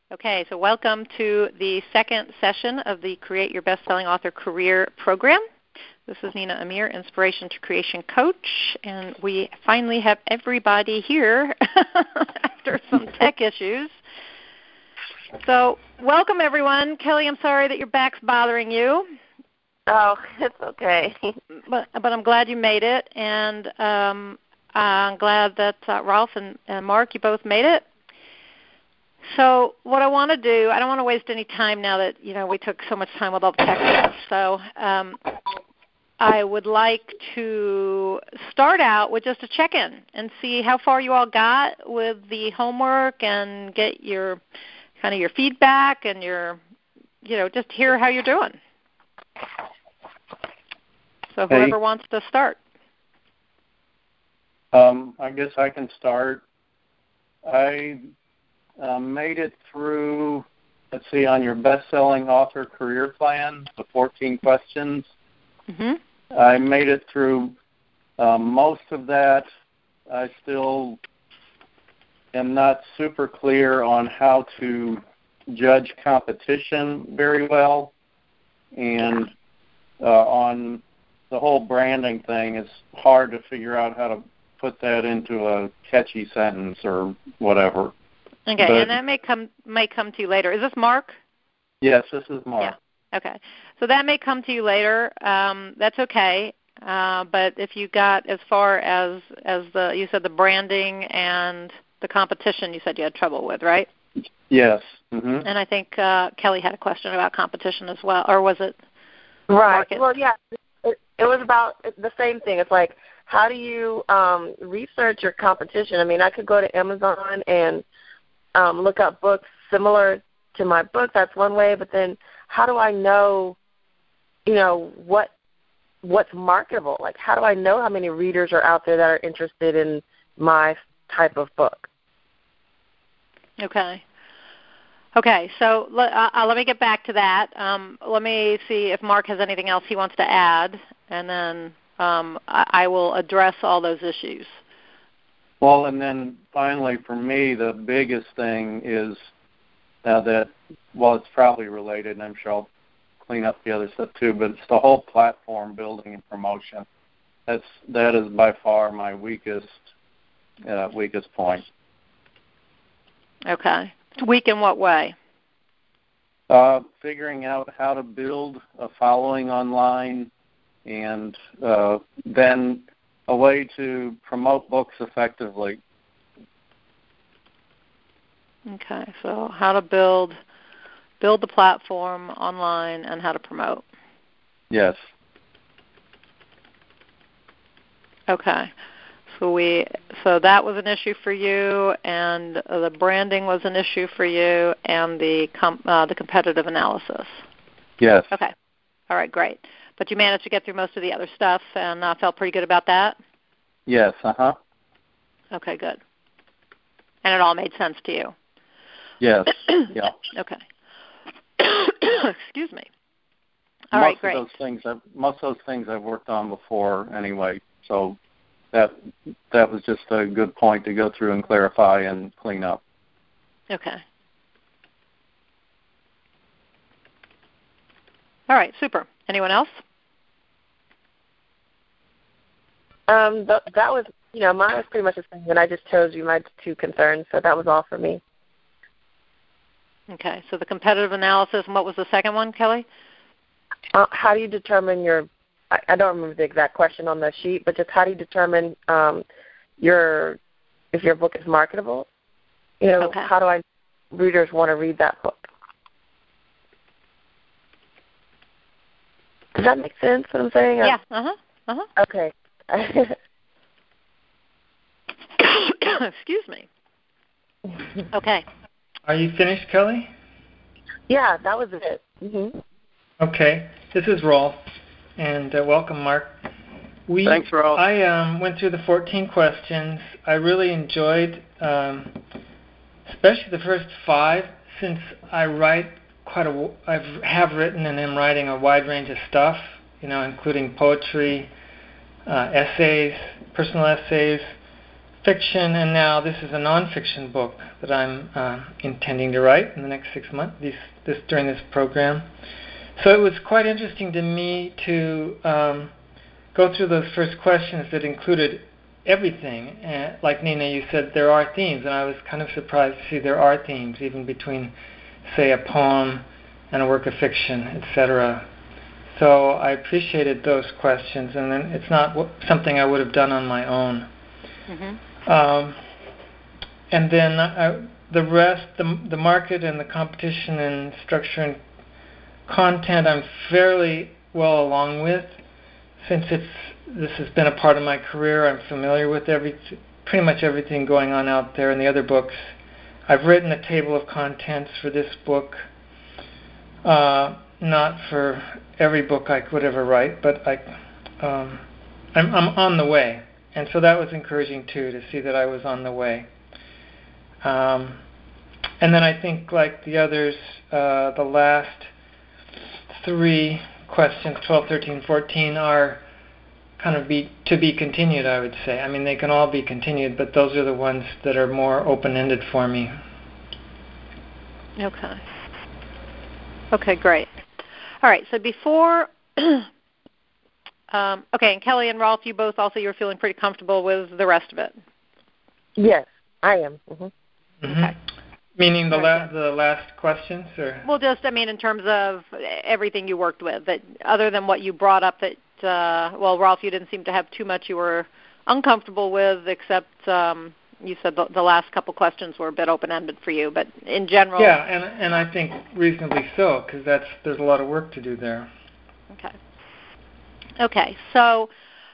Okay, so welcome to the second session of the Create Your Best-Selling Author Career Program. This is Nina Amir, Inspiration to Creation Coach, and we finally have everybody here after some tech issues. So welcome, everyone. Kelly, I'm sorry that your back's bothering you. Oh, it's okay. But I'm glad you made it, and I'm glad that Rolf and Mark, you both made it. So what I want to do, I don't want to waste any time now that, we took so much time with all the tech stuff. So I would like to start out with just a check-in and see how far you all got with the homework and get your kind of your feedback and your, just hear how you're doing. So whoever wants to start. I guess I can start. I made it through, let's see, on your best-selling author career plan, the 14 questions. Mm-hmm. I made it through most of that. I still am not super clear on how to judge competition very well. And on the whole branding thing, it's hard to figure out how to put that into a catchy sentence or whatever. Okay, and that may come to you later. Is this Mark? Yes, this is Mark. Yeah. Okay. So that may come to you later. That's okay. But if you got as far as you said the branding and the competition, you said you had trouble with, right? Yes. Mm-hmm. And I think Kelly had a question about competition as well, or was it? Right. Market? Well, yeah, it was about the same thing. It's like, how do you research your competition? I mean, I could go to Amazon and look up books similar to my book. That's one way. But then how do I know, what's marketable? Like, how do I know how many readers are out there that are interested in my type of book? Okay. Okay, so let me get back to that. Let me see if Mark has anything else he wants to add, and then I will address all those issues. Well, and then finally for me, the biggest thing is it's probably related, and I'm sure I'll clean up the other stuff too, but it's the whole platform building and promotion. That is by far my weakest point. Okay. Weak in what way? Figuring out how to build a following online, and then a way to promote books effectively. Okay, so how to build the platform online and how to promote. Yes. Okay. So that was an issue for you, and the branding was an issue for you, and the competitive analysis. Yes. Okay. All right, great. But you managed to get through most of the other stuff and felt pretty good about that? Yes, uh-huh. Okay, good. And it all made sense to you? Yes, yeah. Okay. Excuse me. All right, great. Most of those things I've worked on before anyway, so that was just a good point to go through and clarify and clean up. Okay. All right, super. Anyone else? That was, mine was pretty much the same, and I just chose you my two concerns, so that was all for me. Okay, so the competitive analysis, and what was the second one, Kelly? How do you determine I don't remember the exact question on the sheet, but just how do you determine if your book is marketable? Okay. How do readers want to read that book? Does that make sense, what I'm saying? Yeah, uh-huh. Okay. Excuse me. Okay. Are you finished, Kelly? Yeah, that was it. Mm-hmm. Okay. This is Rolf, and welcome, Mark. Thanks, Rolf. I went through the 14 questions. I really enjoyed, especially the first 5, since I write I have written and am writing a wide range of stuff, including poetry, essays, personal essays, fiction, and now this is a nonfiction book that I'm intending to write in the next 6 months. During this program, so it was quite interesting to me to go through those first questions that included everything. Like Nina, you said there are themes, and I was kind of surprised to see there are themes even between, say, a poem and a work of fiction, etc. So I appreciated those questions, and then it's not something I would have done on my own. Mm-hmm. And then the rest, the market and the competition and structure and content, I'm fairly well along with. Since this has been a part of my career, I'm familiar with pretty much everything going on out there in the other books. I've written a table of contents for this book, not for every book I could ever write, but I'm on the way, and so that was encouraging too, to see that I was on the way. And then I think, like the others, the last 3 questions, 12, 13, 14, are kind of to be continued, I would say. I mean, they can all be continued, but those are the ones that are more open-ended for me. Okay. Okay, great. All right, so before... okay, and Kelly and Rolf, you both also, you're feeling pretty comfortable with the rest of it? Yes, I am. Mm-hmm. Mm-hmm. Okay. Meaning the last questions? Or? Well, just, I mean, in terms of everything you worked with, that other than what you brought up that, Rolf, you didn't seem to have too much you were uncomfortable with, except you said the last couple questions were a bit open-ended for you, but in general... Yeah, and I think reasonably so, because there's a lot of work to do there. Okay, so...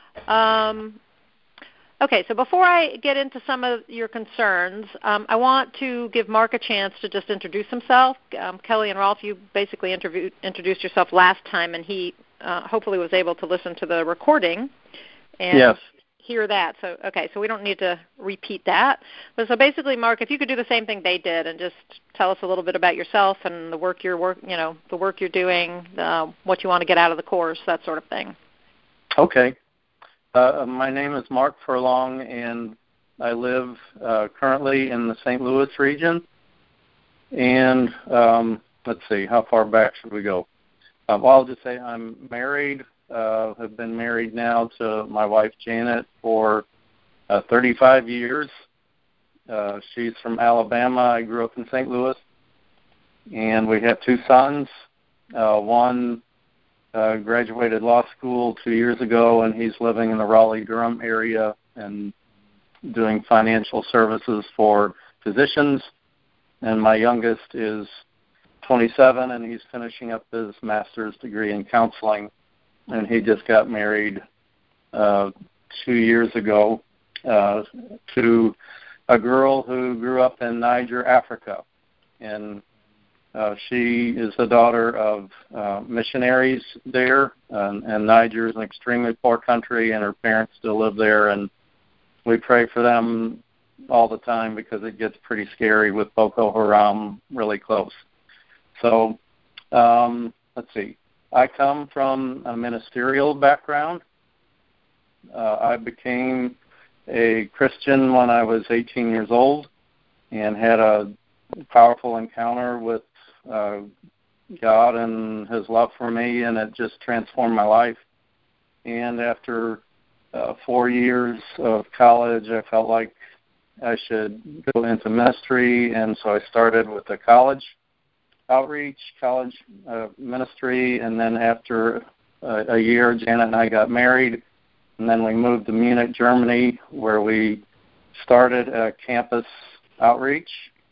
so before I get into some of your concerns, I want to give Mark a chance to just introduce himself. Kelly and Rolf, you basically introduced yourself last time, and he hopefully was able to listen to the recording and hear that. So we don't need to repeat that. But so basically, Mark, if you could do the same thing they did and just tell us a little bit about yourself and the work you're doing, what you want to get out of the course, that sort of thing. Okay. My name is Mark Furlong, and I live currently in the St. Louis region. And let's see, how far back should we go? Well, I'll just say I'm married. Have been married now to my wife Janet for 35 years. She's from Alabama. I grew up in St. Louis. And we have 2 sons. One graduated law school 2 years ago, and he's living in the Raleigh-Durham area and doing financial services for physicians. And my youngest is 27, and he's finishing up his master's degree in counseling. And he just got married 2 years ago to a girl who grew up in Niger, Africa. And she is the daughter of missionaries there, and Niger is an extremely poor country, and her parents still live there, and we pray for them all the time because it gets pretty scary with Boko Haram really close. So let's see. I come from a ministerial background. I became a Christian when I was 18 years old and had a powerful encounter with God and His love for me, and it just transformed my life. And after 4 years of college, I felt like I should go into ministry, and so I started with a college outreach, college ministry, and then after a year, Janet and I got married, and then we moved to Munich, Germany, where we started a campus outreach,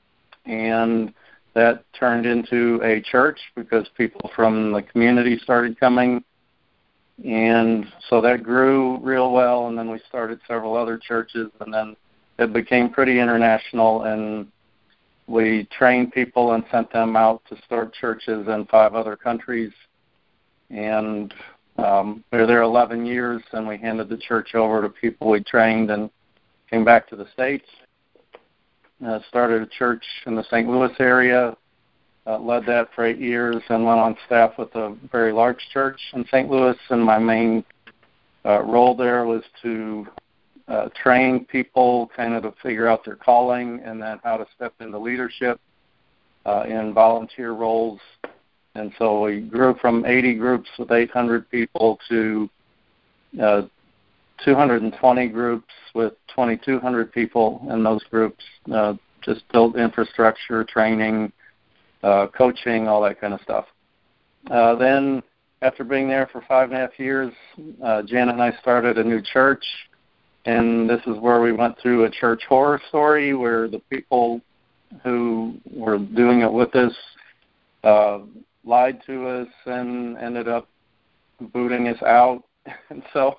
and that turned into a church because people from the community started coming, and so that grew real well, and then we started several other churches, and then it became pretty international, and we trained people and sent them out to start churches in 5 other countries, and we were there 11 years, and we handed the church over to people we trained and came back to the States. Started a church in the St. Louis area, led that for 8 years, and went on staff with a very large church in St. Louis, and my main role there was to train people kind of to figure out their calling and then how to step into leadership in volunteer roles. And so we grew from 80 groups with 800 people to 220 groups with 2,200 people in those groups. Just built infrastructure, training, coaching, all that kind of stuff. Then after being there for 5.5 years, Janet and I started a new church, and this is where we went through a church horror story where the people who were doing it with us lied to us and ended up booting us out. And so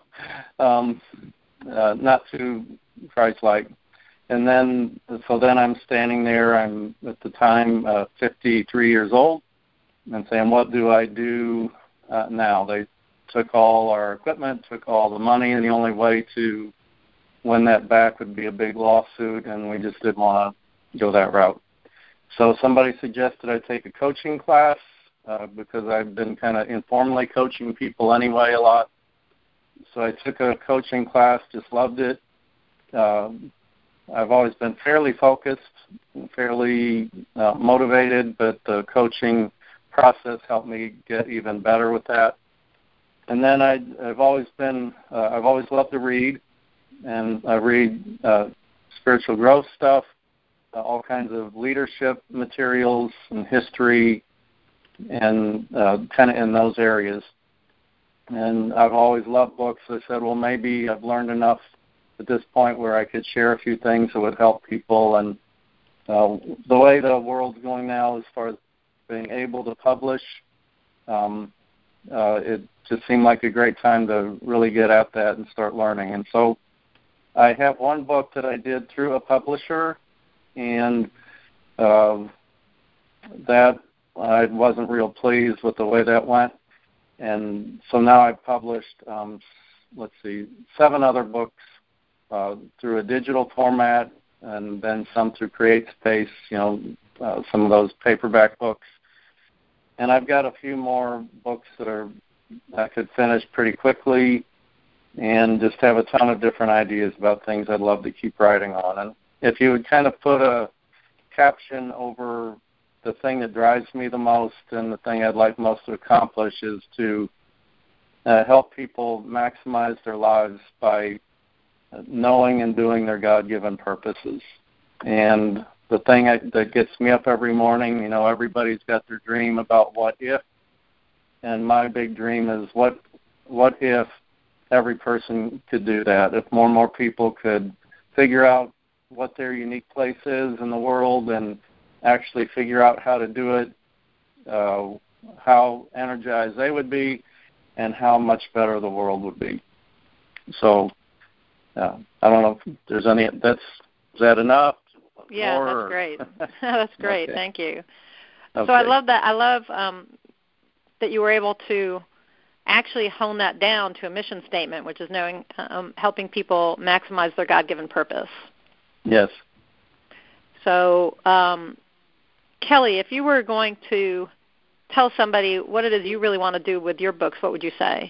not too Christ-like. And then I'm standing there, I'm at the time 53 years old, and saying, what do I do now? They took all our equipment, took all the money, and the only way to win that back would be a big lawsuit, and we just didn't want to go that route. So somebody suggested I take a coaching class because I've been kind of informally coaching people anyway a lot. So I took a coaching class, just loved it. I've always been fairly focused, fairly motivated, but the coaching process helped me get even better with that. And then I've always loved to read, and I read spiritual growth stuff, all kinds of leadership materials and history, and kind of in those areas. And I've always loved books. I said, well, maybe I've learned enough at this point where I could share a few things that would help people. And the way the world's going now as far as being able to publish, it just seemed like a great time to really get at that and start learning. And so I have one book that I did through a publisher, and that I wasn't real pleased with the way that went. And so now I've published, 7 other books through a digital format, and then some through CreateSpace, some of those paperback books. And I've got a few more books that I could finish pretty quickly, and just have a ton of different ideas about things I'd love to keep writing on. And if you would kind of put a caption over the thing that drives me the most and the thing I'd like most to accomplish is to help people maximize their lives by knowing and doing their God-given purposes. And the thing that gets me up every morning, everybody's got their dream about what if, and my big dream is what if every person could do that, if more and more people could figure out what their unique place is in the world and actually figure out how to do it, how energized they would be, and how much better the world would be. So I don't know if there's any. Is that enough? Yeah, that's great. That's great. Okay. Thank you. Okay. So I love that. I love that you were able to actually hone that down to a mission statement, which is helping people maximize their God-given purpose. Yes. So, Kelly, if you were going to tell somebody what it is you really want to do with your books, what would you say?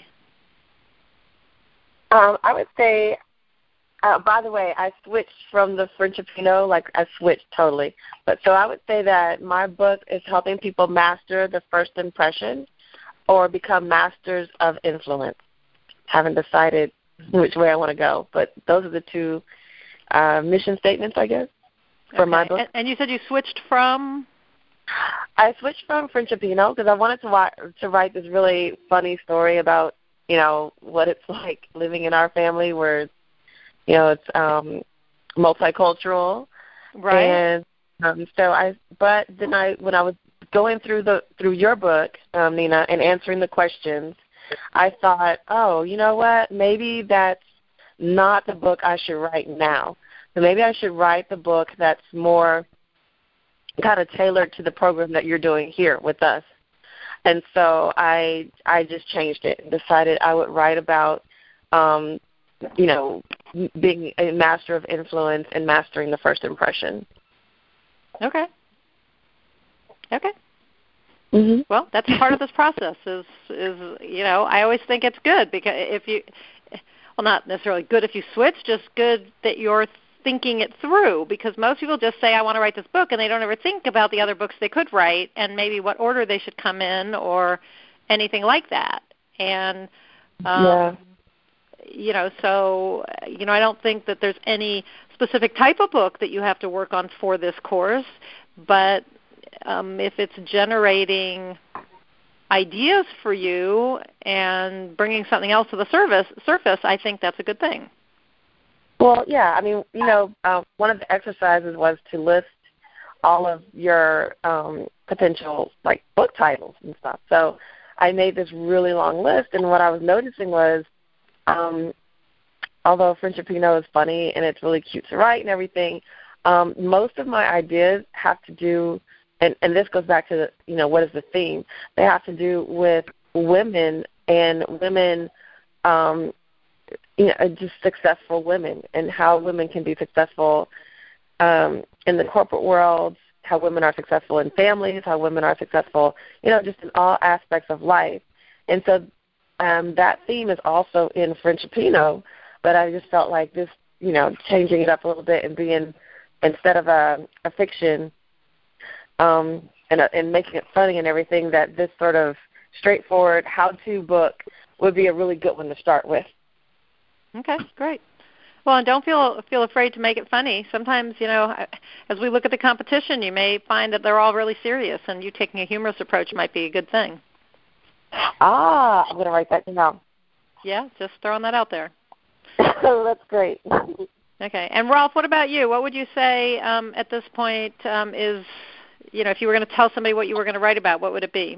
I would say, by the way, I switched from the Principino, I switched totally. But so I would say that my book is helping people master the first impression or become masters of influence. Haven't decided which way I want to go, but those are the two mission statements, I guess, for my book. And you said you switched from? I switched from Principino because I wanted to write this really funny story about, what it's like living in our family where, it's multicultural. Right. And but then when I was going through your book, Nina, and answering the questions, I thought, oh, you know what? Maybe that's not the book I should write now. So maybe I should write the book that's more kind of tailored to the program that you're doing here with us. And so I just changed it and decided I would write about, being a master of influence and mastering the first impression. Okay. Mm-hmm. Well, that's part of this process. Is I always think it's good because well, not necessarily good if you switch, just good that you're thinking it through, because most people just say, I want to write this book, and they don't ever think about the other books they could write and maybe what order they should come in or anything like that. And, so, I don't think that there's any specific type of book that you have to work on for this course, but if it's generating ideas for you and bringing something else to the surface, I think that's a good thing. Well, yeah, I mean, one of the exercises was to list all of your potential, like, book titles and stuff. So I made this really long list, and what I was noticing was, although Friendshipino is funny and it's really cute to write and everything, most of my ideas have to do, and this goes back to, what is the theme? They have to do with women and women, just successful women and how women can be successful in the corporate world, how women are successful in families, how women are successful, just in all aspects of life. And so that theme is also in Friendshipino, but I just felt like this, changing it up a little bit and being, instead of a fiction and making it funny and everything, that this sort of straightforward how-to book would be a really good one to start with. Okay, great. Well, and don't feel afraid to make it funny. Sometimes, as we look at the competition, you may find that they're all really serious, and you taking a humorous approach might be a good thing. I'm going to write that down. Yeah, just throwing that out there. That's great. Okay. And, Rolf, what about you? What would you say at this point is, if you were going to tell somebody what you were going to write about, what would it be?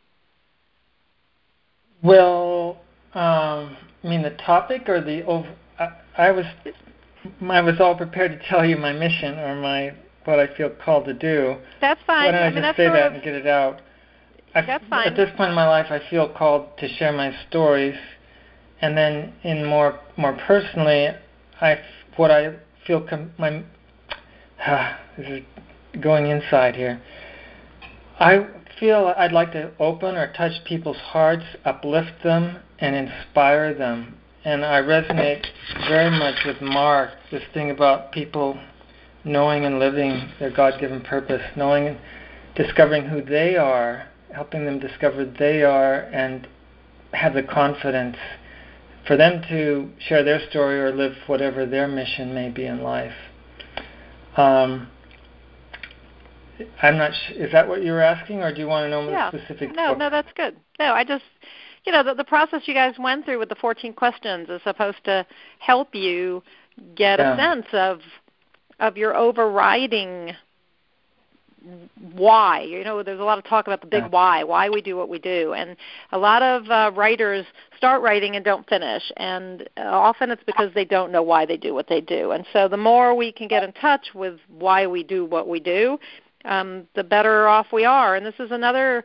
Well, the topic or I was all prepared to tell you my mission or what I feel called to do. That's fine. Why don't I just say that and get it out? That's fine. At this point in my life, I feel called to share my stories, and then in more personally, what I feel this is going inside here. I feel I'd like to open or touch people's hearts, uplift them, and inspire them. And I resonate very much with Mark, this thing about people knowing and living their God-given purpose, knowing and discovering who they are, helping them discover they are, and have the confidence for them to share their story or live whatever their mission may be in life. I'm not is that what you were asking, or do you want to know more specific? No, that's good. No, I just, the process you guys went through with the 14 questions is supposed to help you get a sense of your overriding why. There's a lot of talk about the big why we do what we do. And a lot of writers start writing and don't finish. And often it's because they don't know why they do what they do. And so the more we can get in touch with why we do what we do, the better off we are. And this is another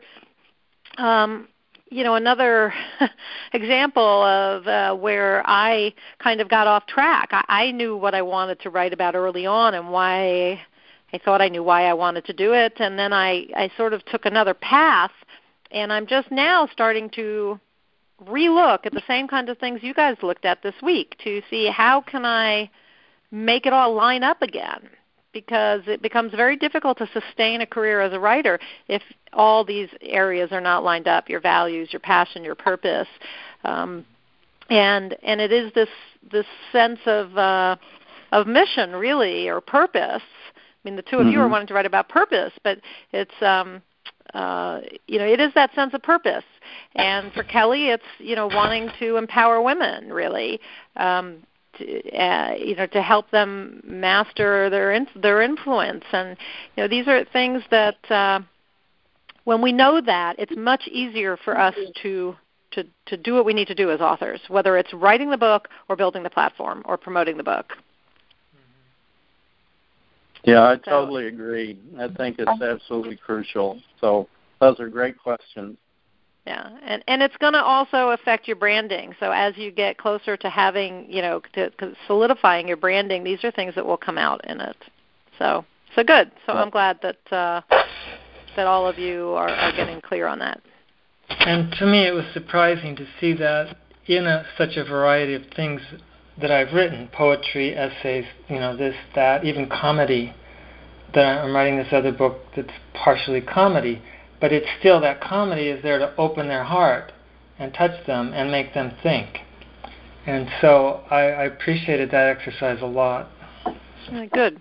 another example of where I kind of got off track. I knew what I wanted to write about early on and why I thought I knew why I wanted to do it, and then I sort of took another path, and I'm just now starting to relook at the same kinds of things you guys looked at this week to see how can I make it all line up again, because it becomes very difficult to sustain a career as a writer if all these areas are not lined up, your values, your passion, your purpose, and it is this sense of mission, really, or purpose. I mean, the two of you are wanting to write about purpose, but it's, it is that sense of purpose. And for Kelly, it's, wanting to empower women, really, to help them master their influence. And, these are things that when we know that, it's much easier for us to do what we need to do as authors, whether it's writing the book or building the platform or promoting the book. Yeah, I totally agree. I think it's absolutely crucial. So those are great questions. Yeah, and it's going to also affect your branding. So as you get closer to having, to solidifying your branding, these are things that will come out in it. So good. So I'm glad that all of you are getting clear on that. And to me, it was surprising to see that in such a variety of things that I've written, poetry, essays, this, that, even comedy, that I'm writing this other book that's partially comedy, but it's still that comedy is there to open their heart and touch them and make them think. And so I appreciated that exercise a lot. Good.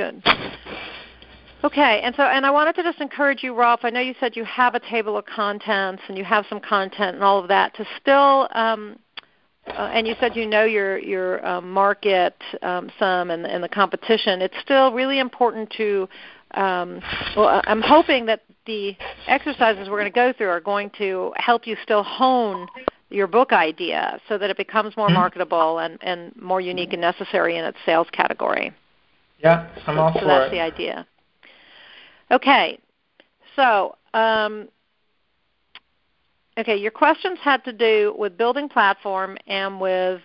Okay, and I wanted to just encourage you, Rolf. I know you said you have a table of contents and you have some content and all of that to still, and you said you know your market some and the competition. It's still really important to. I'm hoping that the exercises we're going to go through are going to help you still hone your book idea so that it becomes more marketable and more unique and necessary in its sales category. Yeah, I'm all for it. So that's the idea. Okay, so your questions had to do with building platform and with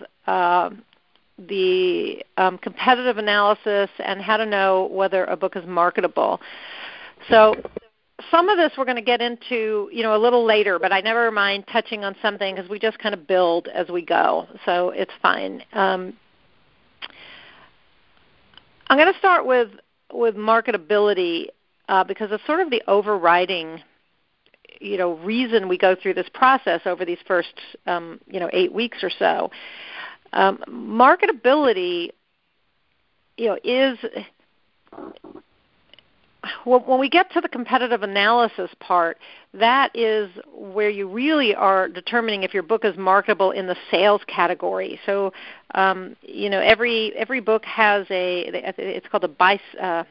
the competitive analysis and how to know whether a book is marketable. So some of this we're going to get into, a little later, but I never mind touching on something because we just kind of build as we go, so it's fine. I'm going to start with marketability because it's sort of the overriding, reason we go through this process over these first, 8 weeks or so. Marketability, is when we get to the competitive analysis part, that is where you really are determining if your book is marketable in the sales category. So, every book has it's called a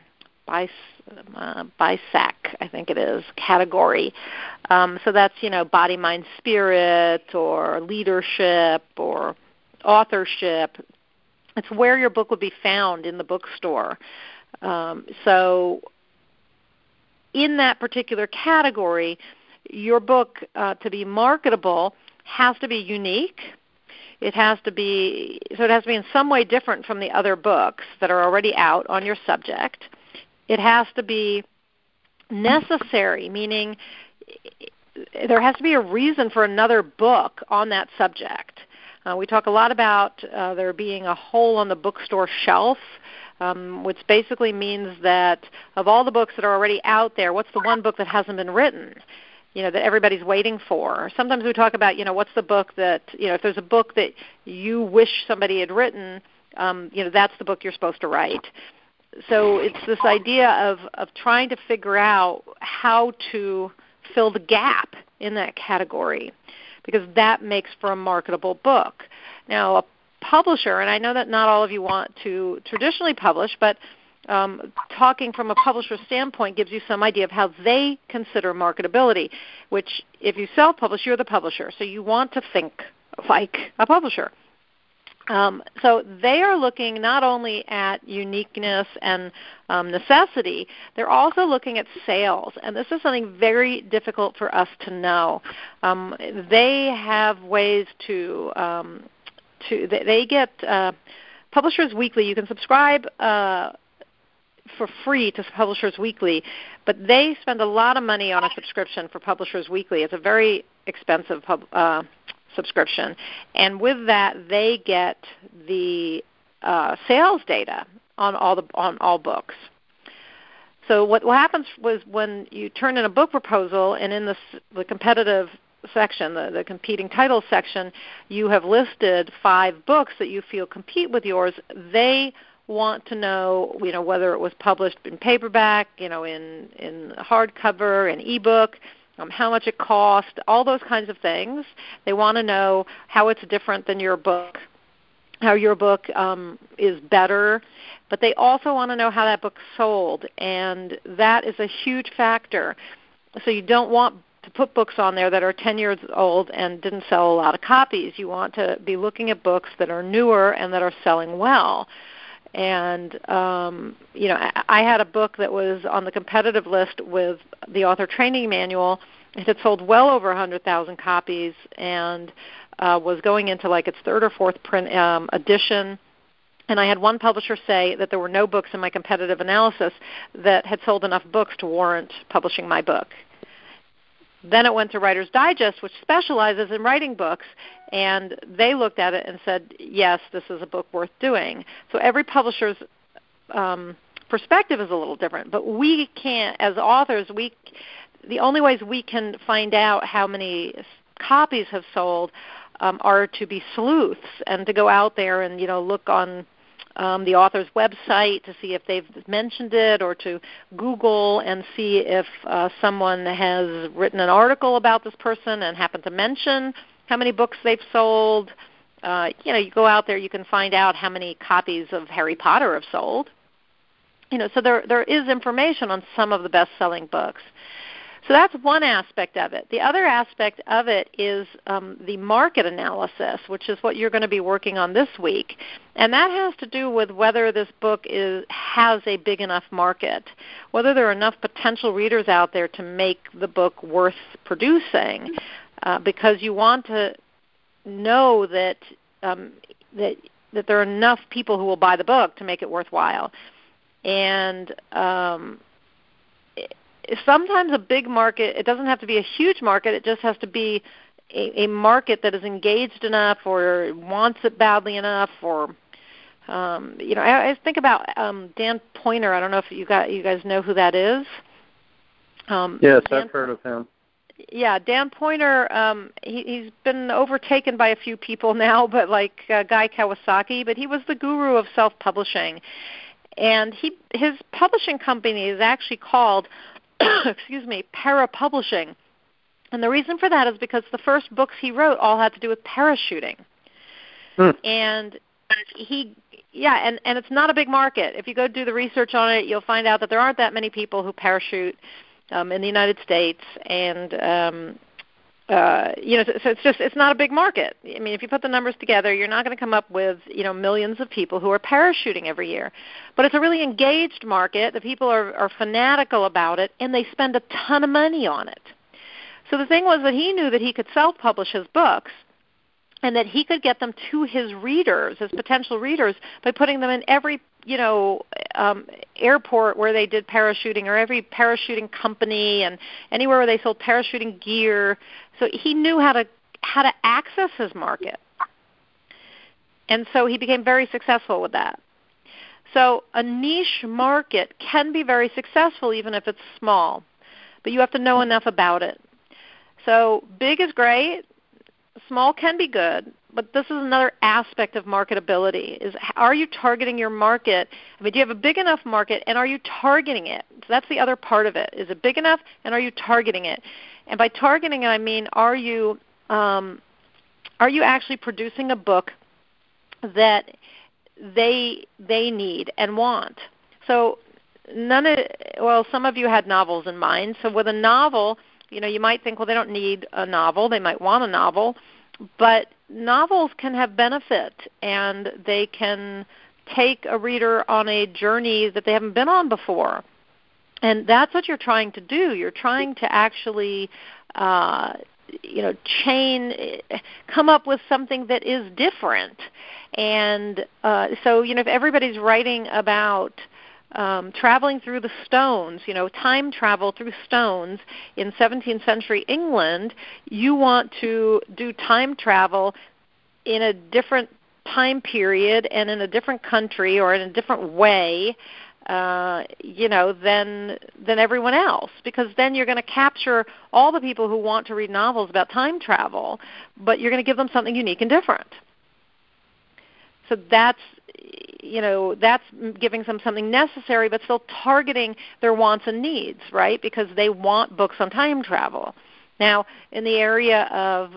BISAC, I think it is, category. So that's, body, mind, spirit, or leadership, or authorship. It's where your book would be found in the bookstore. So in that particular category, your book, to be marketable, has to be unique. It has to be in some way different from the other books that are already out on your subject. It has to be necessary, meaning there has to be a reason for another book on that subject. We talk a lot about there being a hole on the bookstore shelf, which basically means that of all the books that are already out there, what's the one book that hasn't been written, that everybody's waiting for? Sometimes we talk about, what's the book that, if there's a book that you wish somebody had written, that's the book you're supposed to write. So it's this idea of trying to figure out how to fill the gap in that category, because that makes for a marketable book. Now, a publisher, and I know that not all of you want to traditionally publish, but talking from a publisher standpoint gives you some idea of how they consider marketability, which if you self-publish, you're the publisher, so you want to think like a publisher. So they are looking not only at uniqueness and necessity, they're also looking at sales, and this is something very difficult for us to know. They have ways they get Publishers Weekly. You can subscribe for free to Publishers Weekly, but they spend a lot of money on a subscription for Publishers Weekly. It's a very expensive subscription, and with that they get the sales data on all books. So what happens was when you turn in a book proposal, and in the competitive section, the competing titles section, you have listed 5 books that you feel compete with yours. They want to know, whether it was published in paperback, in hardcover, in ebook, how much it cost, all those kinds of things. They want to know how it's different than your book, how your book is better, but they also want to know how that book sold, and that is a huge factor. So you don't want to put books on there that are 10 years old and didn't sell a lot of copies. You want to be looking at books that are newer and that are selling well. And, I had a book that was on the competitive list with the author training manual. It had sold well over 100,000 copies and was going into like its 3rd or 4th print edition. And I had one publisher say that there were no books in my competitive analysis that had sold enough books to warrant publishing my book. Then it went to Writer's Digest, which specializes in writing books, and they looked at it and said, yes, this is a book worth doing. So every publisher's perspective is a little different, but we can't, as authors, the only ways we can find out how many copies have sold are to be sleuths and to go out there and look on the author's website to see if they've mentioned it, or to Google and see if someone has written an article about this person and happened to mention how many books they've sold. You go out there, you can find out how many copies of Harry Potter have sold. So there is information on some of the best-selling books. So that's one aspect of it. The other aspect of it is the market analysis, which is what you're going to be working on this week. And that has to do with whether this book has a big enough market, whether there are enough potential readers out there to make the book worth producing, because you want to know that there are enough people who will buy the book to make it worthwhile. And sometimes a big market, it doesn't have to be a huge market, it just has to be a market that is engaged enough or wants it badly enough, or I think about Dan Poynter. I don't know if you guys know who that is. Yes, I've heard of him. Yeah, Dan Poynter, he's been overtaken by a few people now, but like Guy Kawasaki, but he was the guru of self-publishing. And his publishing company is actually called Para Publishing. And the reason for that is because the first books he wrote all had to do with parachuting. And and it's not a big market. If you go do the research on it, you'll find out that there aren't that many people who parachute in the United States, and so it's not a big market. I mean, if you put the numbers together, you're not going to come up with millions of people who are parachuting every year. But it's a really engaged market. The people are fanatical about it, and they spend a ton of money on it. So the thing was that he knew that he could self-publish his books, and that he could get them to his readers, his potential readers, by putting them in every airport where they did parachuting, or every parachuting company, and anywhere where they sold parachuting gear. So he knew how to access his market. And so he became very successful with that. So a niche market can be very successful even if it's small, but you have to know enough about it. So big is great, small can be good, but this is another aspect of marketability, is are you targeting your market? I mean, do you have a big enough market, and are you targeting it? So that's the other part of it. Is it big enough, and are you targeting it? And by targeting it, I mean, are you actually producing a book that they need and want? So some of you had novels in mind. So with a novel, you might think, well, they don't need a novel. They might want a novel. But novels can have benefit, and they can take a reader on a journey that they haven't been on before. And that's what you're trying to do. You're trying to actually, come up with something that is different. And so, if everybody's writing about traveling through the stones, time travel through stones in 17th century England, you want to do time travel in a different time period and in a different country or in a different way, than everyone else, because then you're going to capture all the people who want to read novels about time travel, but you're going to give them something unique and different. So that's giving them something necessary, but still targeting their wants and needs, right? Because they want books on time travel. Now, in the area of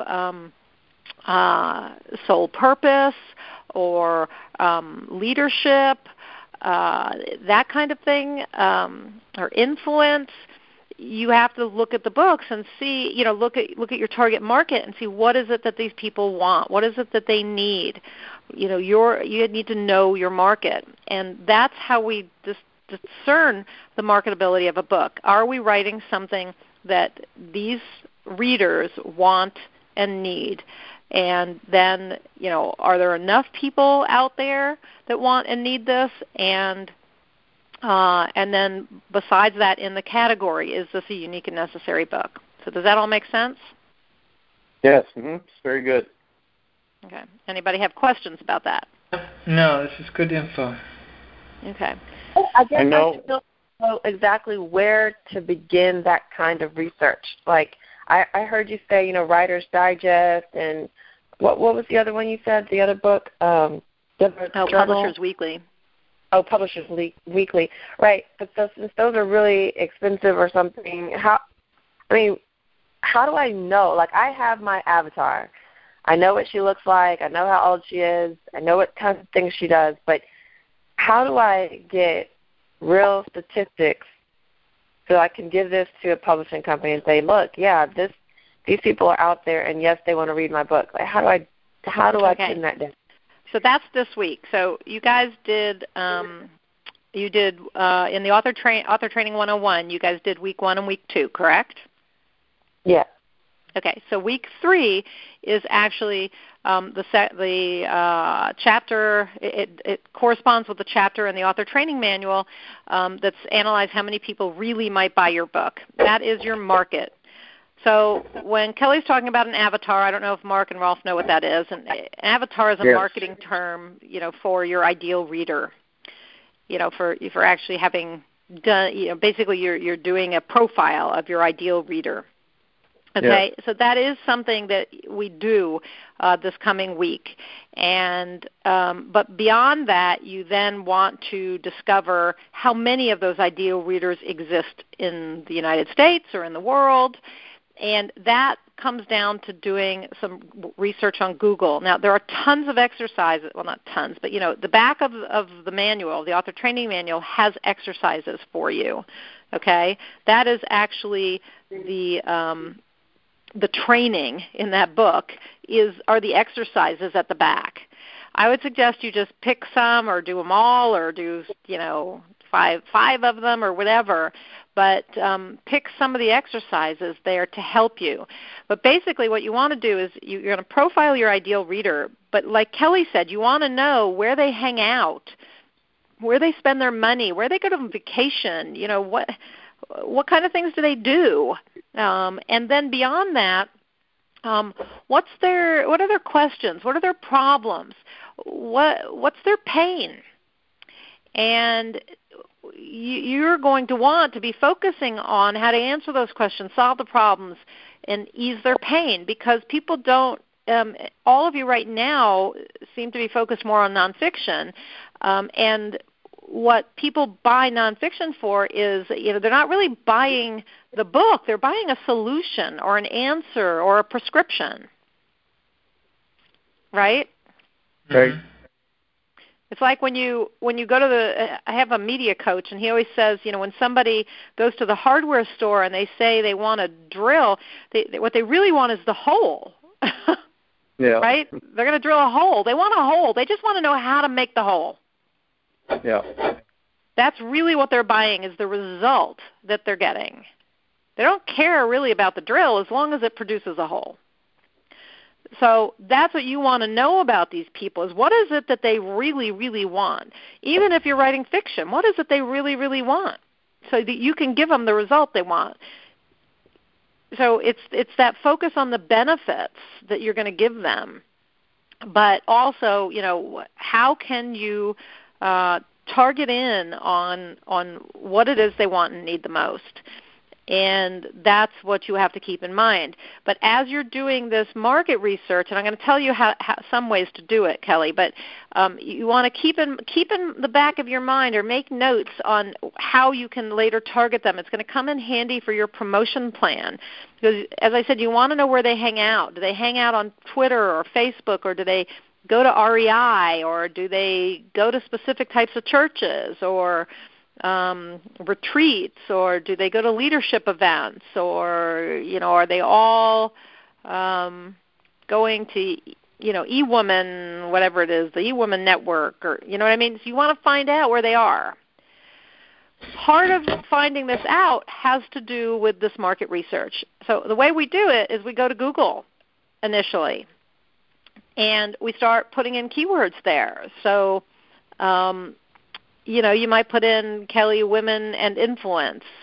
soul purpose or leadership, that kind of thing, or influence, you have to look at the books and see, look at your target market and see what is it that these people want, what is it that they need. You need to know your market, and that's how we discern the marketability of a book. Are we writing something that these readers want and need? And then, are there enough people out there that want and need this? And then besides that, in the category, is this a unique and necessary book? So does that all make sense? Yes, it's very good. Okay. Anybody have questions about that? No, this is good info. Okay. I guess I don't know exactly where to begin that kind of research. Like, I heard you say, Writer's Digest, and what was the other one you said, the other book? Publishers Weekly. Oh, Publishers Weekly. Right. But since those are really expensive or something, how do I know? Like, I have my avatar. I know what she looks like. I know how old she is. I know what kinds of things she does. But how do I get real statistics so I can give this to a publishing company and say, look, yeah, these people are out there, and yes, they want to read my book. Like, how do I pin that down? So that's this week. So you guys did in the Author Training 101, you guys did week 1 and week 2, correct? Yeah. Okay, so week 3 is actually the chapter. It corresponds with the chapter in the Author Training Manual that's analyzed how many people really might buy your book. That is your market. So when Kelly's talking about an avatar, I don't know if Mark and Rolf know what that is. An avatar is a marketing term, for your ideal reader. For actually having done, basically you're doing a profile of your ideal reader. Okay, so that is something that we do this coming week, and but beyond that, you then want to discover how many of those ideal readers exist in the United States or in the world, and that comes down to doing some research on Google. Now, there are tons of exercises, well, not tons, but the back of the manual, the Author Training Manual, has exercises for you. Okay, that is actually the training in that book are the exercises at the back. I would suggest you just pick some or do them all or do, five of them or whatever, but pick some of the exercises there to help you. But basically what you want to do is you're going to profile your ideal reader, but like Kelly said, you want to know where they hang out, where they spend their money, where they go on vacation, what kind of things do they do? And then beyond that, what are their questions? What are their problems? What's their pain? And you're going to want to be focusing on how to answer those questions, solve the problems, and ease their pain, because people don't. All of you right now seem to be focused more on nonfiction, and what people buy nonfiction for is, they're not really buying the book. They're buying a solution or an answer or a prescription. Right? Right. It's like when you go to I have a media coach, and he always says, when somebody goes to the hardware store and they say they want a drill, what they really want is the hole. Yeah. Right? They're going to drill a hole. They want a hole. They just want to know how to make the hole. Yeah. That's really what they're buying, is the result that they're getting. They don't care really about the drill as long as it produces a hole. So that's what you want to know about these people, is what is it that they really, really want? Even if you're writing fiction, what is it they really, really want? So that you can give them the result they want. So it's that focus on the benefits that you're going to give them. But also, how can you target in on what it is they want and need the most. And that's what you have to keep in mind. But as you're doing this market research, and I'm going to tell you how some ways to do it, Kelly, but you want to keep in the back of your mind or make notes on how you can later target them. It's going to come in handy for your promotion plan. Because, as I said, you want to know where they hang out. Do they hang out on Twitter or Facebook, or do they go to REI, or do they go to specific types of churches or retreats, or do they go to leadership events, or are they all going to eWoman, whatever it is, the eWoman network, or what I mean? So you want to find out where they are. Part of finding this out has to do with this market research. So the way we do it is we go to Google initially, and we start putting in keywords there. So, you might put in Kelly Women and Influence,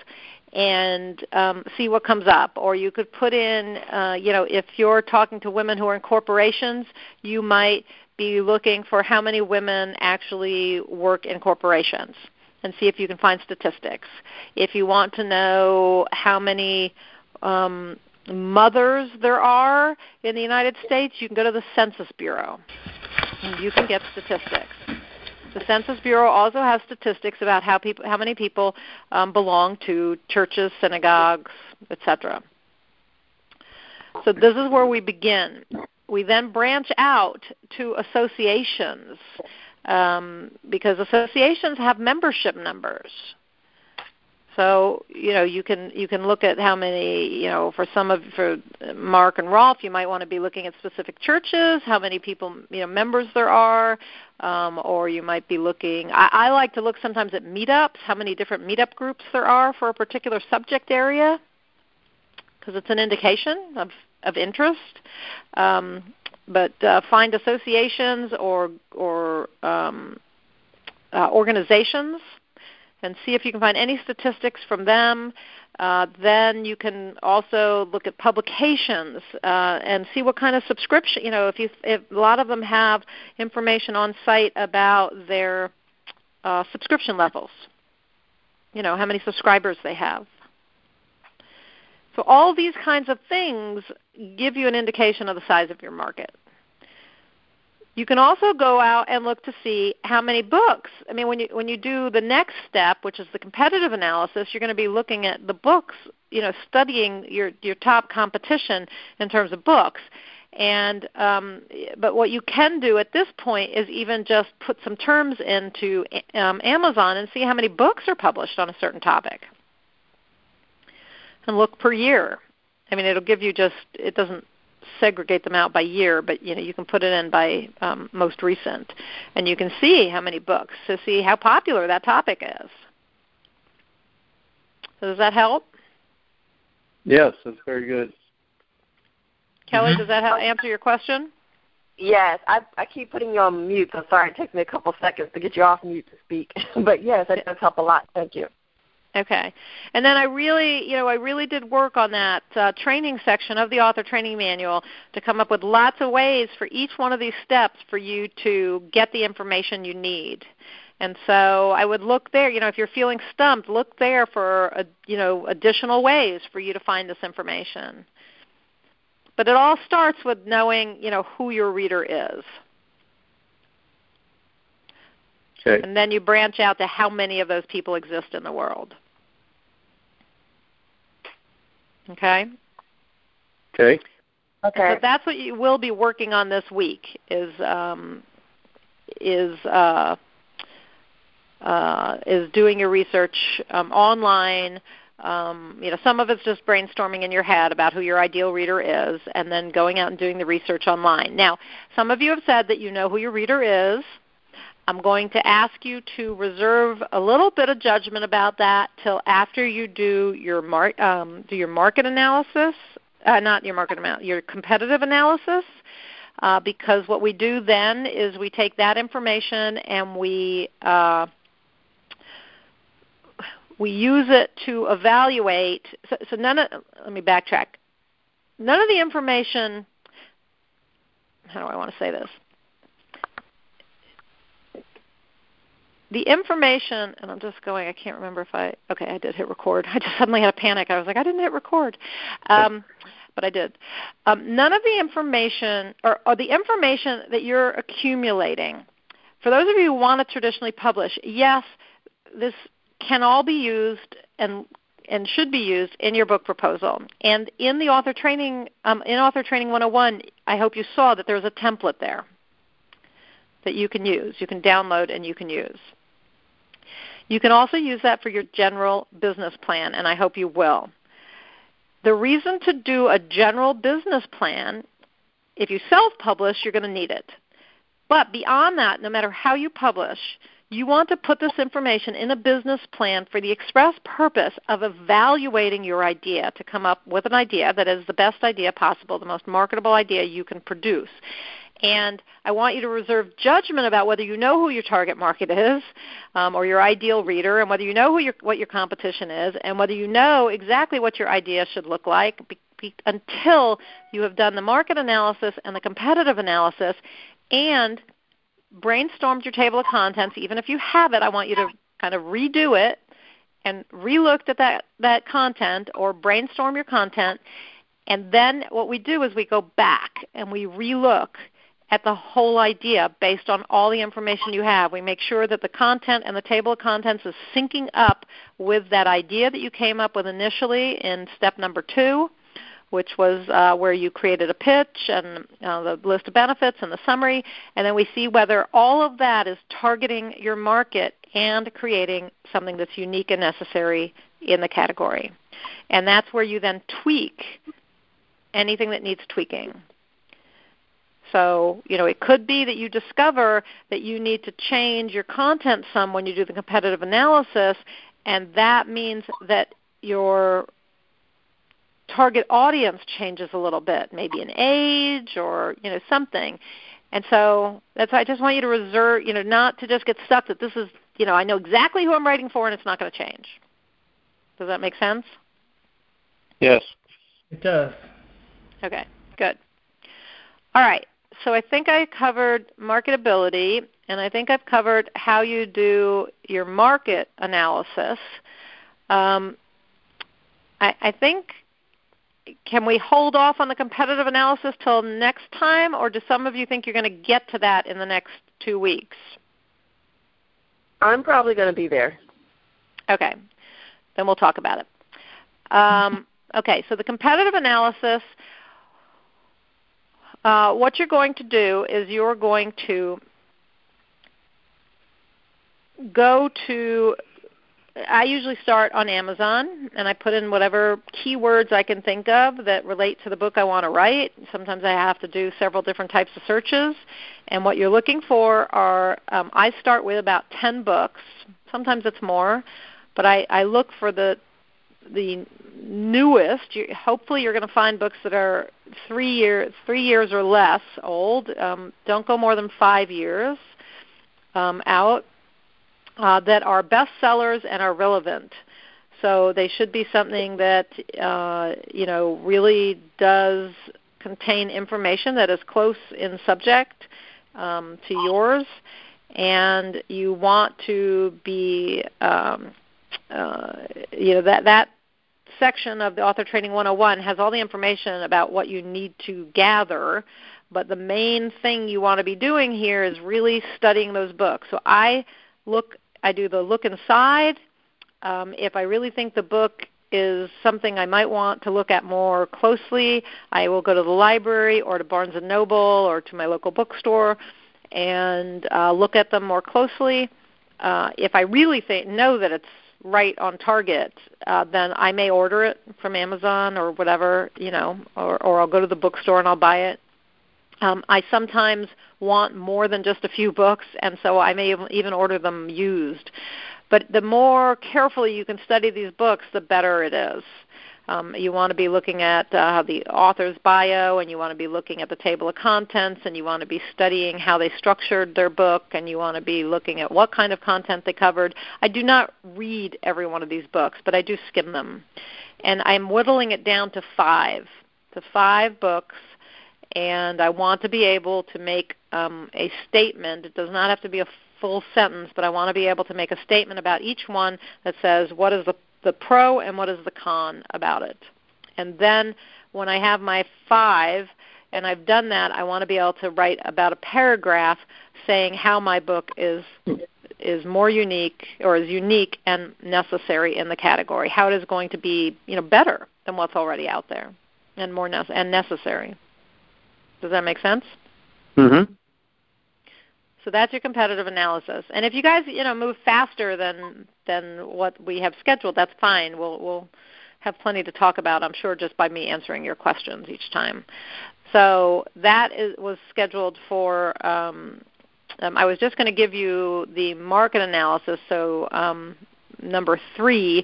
and see what comes up. Or you could put in, if you're talking to women who are in corporations, you might be looking for how many women actually work in corporations and see if you can find statistics. If you want to know how many mothers there are in the United States, you can go to the Census Bureau and you can get statistics. The Census Bureau also has statistics about how many people belong to churches, synagogues, etc. So this is where we begin. We then branch out to associations because associations have membership numbers. So you can look at how many for Mark and Rolf, you might want to be looking at specific churches, how many people members there are, or you might be looking. I like to look sometimes at meetups, how many different meetup groups there are for a particular subject area, because it's an indication of interest. But find associations or organizations and see if you can find any statistics from them. Then you can also look at publications and see what kind of subscription. If a lot of them have information on site about their subscription levels. How many subscribers they have. So all these kinds of things give you an indication of the size of your market. You can also go out and look to see how many books. I mean, when you do the next step, which is the competitive analysis, you're going to be looking at the books, studying your top competition in terms of books. And but what you can do at this point is even just put some terms into Amazon and see how many books are published on a certain topic. And look per year. I mean, it'll give you it doesn't segregate them out by year, but you can put it in by most recent, and you can see how many books to see how popular that topic is. So does that help? Yes, that's very good. Kelly, does that answer your question? Yes, I keep putting you on mute, so sorry it takes me a couple seconds to get you off mute to speak. But yes, that does help a lot. Thank you. Okay. And then I really did work on that training section of the author training manual to come up with lots of ways for each one of these steps for you to get the information you need. And so I would look there, if you're feeling stumped, look there for, additional ways for you to find this information. But it all starts with knowing, who your reader is. Okay. And then you branch out to how many of those people exist in the world. Okay? Okay. So that's what you will be working on this week is doing your research online. Some of it's just brainstorming in your head about who your ideal reader is and then going out and doing the research online. Now, some of you have said that you know who your reader is. I'm going to ask you to reserve a little bit of judgment about that till after you do your market analysis, your competitive analysis, because what we do then is we take that information and we use it to evaluate. So let me backtrack. None of the information. How do I want to say this? The information, and I'm just going, I can't remember if I did hit record. I just suddenly had a panic. I was like, I didn't hit record. But I did. None of the information, or the information that you're accumulating, for those of you who want to traditionally publish, yes, this can all be used and should be used in your book proposal. And in the author training, in Author Training 101, I hope you saw that there's a template there that you can use. You can download and you can use. You can also use that for your general business plan, and I hope you will. The reason to do a general business plan, if you self-publish, you're going to need it. But beyond that, no matter how you publish, you want to put this information in a business plan for the express purpose of evaluating your idea to come up with an idea that is the best idea possible, the most marketable idea you can produce. And I want you to reserve judgment about whether you know who your target market is, or your ideal reader, and whether you know what your competition is, and whether you know exactly what your idea should look like until you have done the market analysis and the competitive analysis and brainstormed your table of contents. Even if you have it, I want you to kind of redo it and re-looked at that content or brainstorm your content. And then what we do is we go back and we re-look at the whole idea based on all the information you have. We make sure that the content and the table of contents is syncing up with that idea that you came up with initially in step number 2, which was where you created a pitch and the list of benefits and the summary. And then we see whether all of that is targeting your market and creating something that's unique and necessary in the category. And that's where you then tweak anything that needs tweaking. So, it could be that you discover that you need to change your content some when you do the competitive analysis, and that means that your target audience changes a little bit, maybe an age or, something. And so that's why I just want you to reserve, not to just get stuck that this is, I know exactly who I'm writing for and it's not going to change. Does that make sense? Yes. It does. Okay, good. All right. So I think I covered marketability, and I think I've covered how you do your market analysis. I think, can we hold off on the competitive analysis till next time, or do some of you think you're going to get to that in the next 2 weeks? I'm probably going to be there. Okay. Then we'll talk about it. Okay, so the competitive analysis, what you're going to do is you're going to go to, I usually start on Amazon, and I put in whatever keywords I can think of that relate to the book I want to write. Sometimes I have to do several different types of searches. And what you're looking for are, I start with about 10 books. Sometimes it's more, but I look for the newest. Hopefully you're going to find books that are 3 years or less old. Don't go more than 5 years out, that are bestsellers and are relevant. So they should be something that really does contain information that is close in subject to yours, and you want to be that section of the Author Training 101 has all the information about what you need to gather, but the main thing you want to be doing here is really studying those books. So I do the look inside. If I really think the book is something I might want to look at more closely, I will go to the library or to Barnes & Noble or to my local bookstore and look at them more closely. If I really know that it's right on target, then I may order it from Amazon or whatever, or I'll go to the bookstore and I'll buy it. I sometimes want more than just a few books, and so I may even order them used. But the more carefully you can study these books, the better it is. You want to be looking at the author's bio, and you want to be looking at the table of contents, and you want to be studying how they structured their book, and you want to be looking at what kind of content they covered. I do not read every one of these books, but I do skim them. And I'm whittling it down to 5 books, and I want to be able to make a statement. It does not have to be a full sentence, but I want to be able to make a statement about each one that says what is the pro and what is the con about it. And then when I have my 5 and I've done that, I want to be able to write about a paragraph saying how my book is more unique, or is unique and necessary in the category, how it is going to be better than what's already out there and more and necessary. Does that make sense? Mm-hmm. So that's your competitive analysis. And if you guys, move faster than what we have scheduled, that's fine. We'll have plenty to talk about, I'm sure, just by me answering your questions each time. So that was scheduled for. I was just going to give you the market analysis. So number 3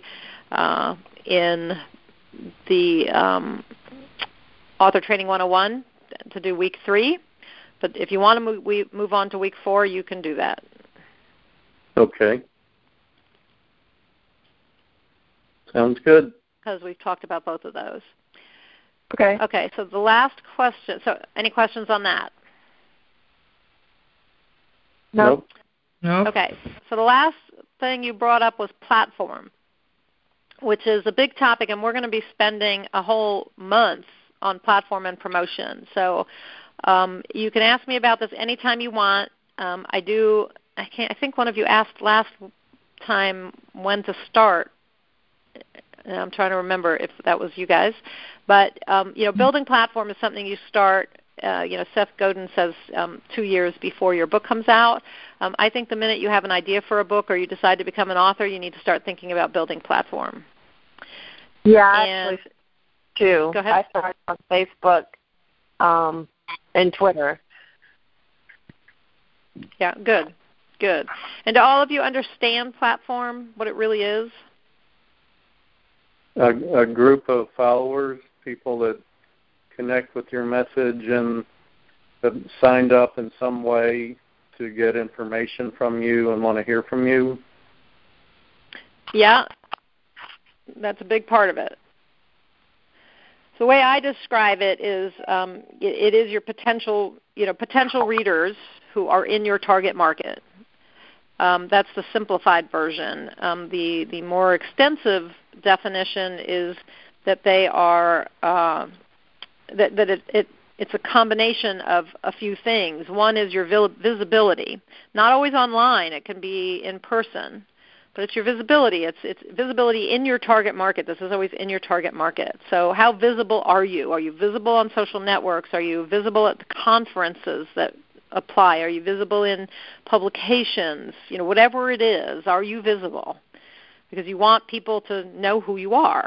in the Author Training 101 to do week 3. But if you want to move on to week 4, you can do that. Okay. Sounds good. Because we've talked about both of those. Okay. Okay, so the last question. So any questions on that? Nope. No. Okay, so the last thing you brought up was platform, which is a big topic, and we're going to be spending a whole month on platform and promotion. So you can ask me about this anytime you want. I think one of you asked last time when to start. And I'm trying to remember if that was you guys. But, building platform is something you start, Seth Godin says 2 years before your book comes out. I think the minute you have an idea for a book or you decide to become an author, you need to start thinking about building platform. Yeah, actually, too. Go ahead. I started on Facebook and Twitter. Yeah, good. And do all of you understand platform, what it really is? A group of followers, people that connect with your message and have signed up in some way to get information from you and want to hear from you. Yeah, that's a big part of it. So the way I describe it is it is your potential readers who are in your target market. That's the simplified version. The more extensive definition is that they are it's a combination of a few things. One is your visibility, not always online. It can be in person, but it's your visibility. It's visibility in your target market. This is always in your target market. So how visible are you? Are you visible on social networks? Are you visible at the conferences that apply? Are you visible in publications? Whatever it is, are you visible? Because you want people to know who you are.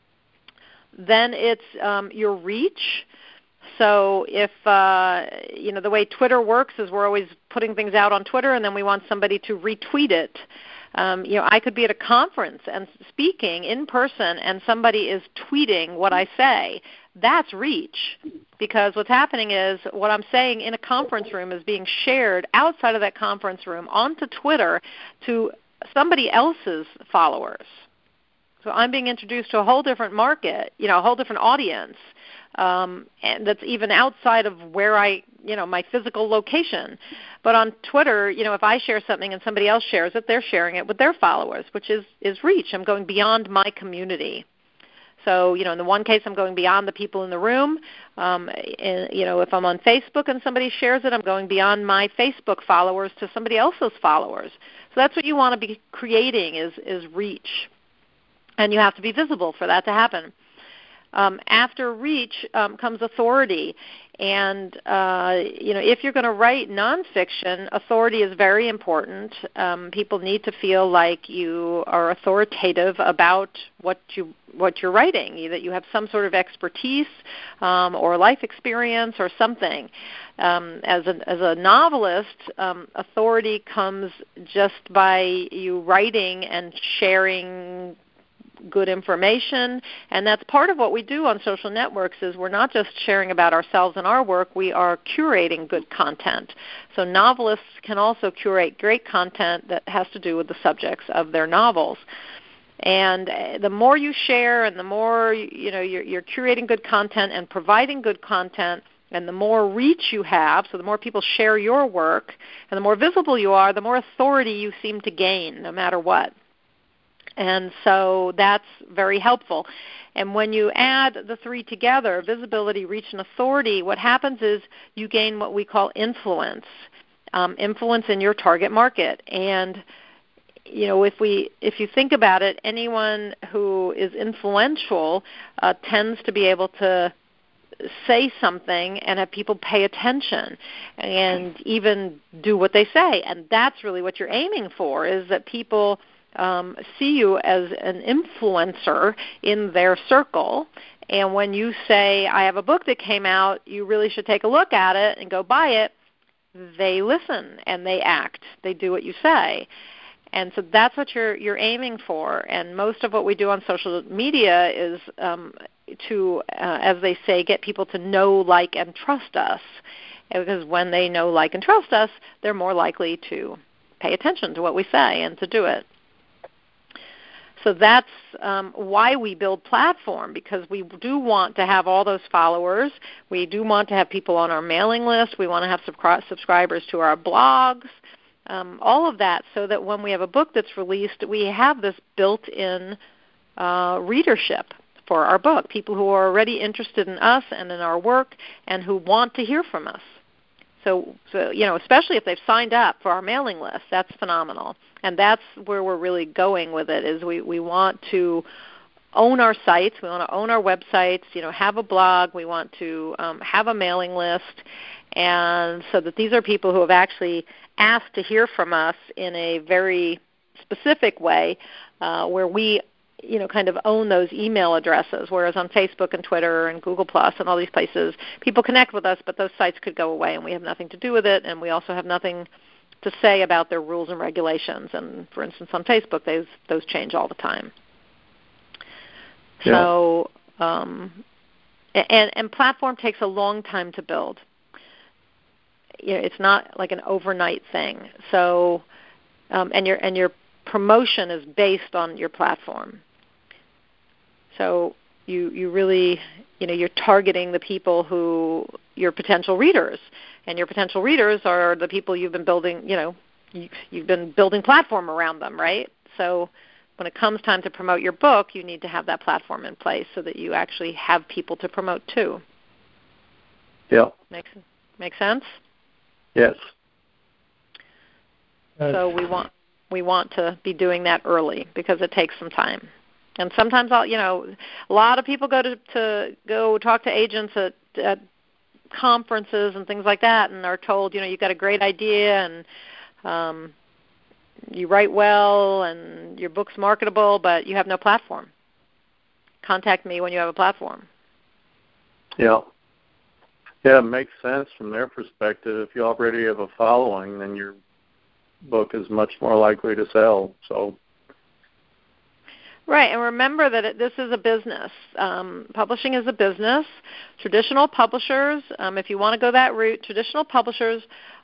Then it's your reach. So if, the way Twitter works is we're always putting things out on Twitter and then we want somebody to retweet it. I could be at a conference and speaking in person and somebody is tweeting what I say. That's reach, because what's happening is what I'm saying in a conference room is being shared outside of that conference room onto Twitter to somebody else's followers. So I'm being introduced to a whole different market, a whole different audience, and that's even outside of where my physical location. But on Twitter, if I share something and somebody else shares it, they're sharing it with their followers, which is reach. I'm going beyond my community. So, in the one case, I'm going beyond the people in the room. If I'm on Facebook and somebody shares it, I'm going beyond my Facebook followers to somebody else's followers. So that's what you want to be creating is reach. And you have to be visible for that to happen. After reach comes authority. And, if you're going to write nonfiction, authority is very important. People need to feel like you are authoritative about what you're writing, that you have some sort of expertise or life experience or something. As a novelist, authority comes just by you writing and sharing good information, and that's part of what we do on social networks is we're not just sharing about ourselves and our work, we are curating good content. So novelists can also curate great content that has to do with the subjects of their novels. And the more you share and the more you're curating good content and providing good content, and the more reach you have, so the more people share your work, and the more visible you are, the more authority you seem to gain no matter what. And so that's very helpful. And when you add the three together, visibility, reach, and authority, what happens is you gain what we call influence, influence in your target market. And, if you think about it, anyone who is influential tends to be able to say something and have people pay attention and even do what they say. And that's really what you're aiming for, is that people see you as an influencer in their circle. And when you say, I have a book that came out, you really should take a look at it and go buy it, they listen and they act. They do what you say. And so that's what you're aiming for. And most of what we do on social media is to, as they say, get people to know, like, and trust us. because when they know, like, and trust us, they're more likely to pay attention to what we say and to do it. So that's why we build Platform, because we do want to have all those followers. We do want to have people on our mailing list. We want to have subscribers to our blogs, all of that, so that when we have a book that's released, we have this built-in readership for our book, people who are already interested in us and in our work and who want to hear from us. So especially if they've signed up for our mailing list, that's phenomenal. And that's where we're really going with it, is we want to own our sites. We want to own our websites, have a blog. We want to have a mailing list. And so that these are people who have actually asked to hear from us in a very specific way, where we kind of own those email addresses, whereas on Facebook and Twitter and Google Plus and all these places, people connect with us, but those sites could go away and we have nothing to do with it, and we also have nothing to say about their rules and regulations. And, for instance, on Facebook, those change all the time. Yeah. So, and Platform takes a long time to build. It's not like an overnight thing. So, and your promotion is based on your platform. So you really, you're targeting the people who, your potential readers, and your potential readers are the people you've been building, you've been building Platform around them, right? So when it comes time to promote your book, you need to have that platform in place so that you actually have people to promote to. Yeah. Make sense? Yes. So we want to be doing that early because it takes some time. And sometimes a lot of people go to talk to agents at conferences and things like that, and are told, you've got a great idea and you write well and your book's marketable, but you have no platform. Contact me when you have a platform. Yeah. Yeah, it makes sense from their perspective. If you already have a following, then your book is much more likely to sell. So. Right, and remember that this is a business. Publishing is a business. Traditional publishers, if you want to go that route, traditional publishers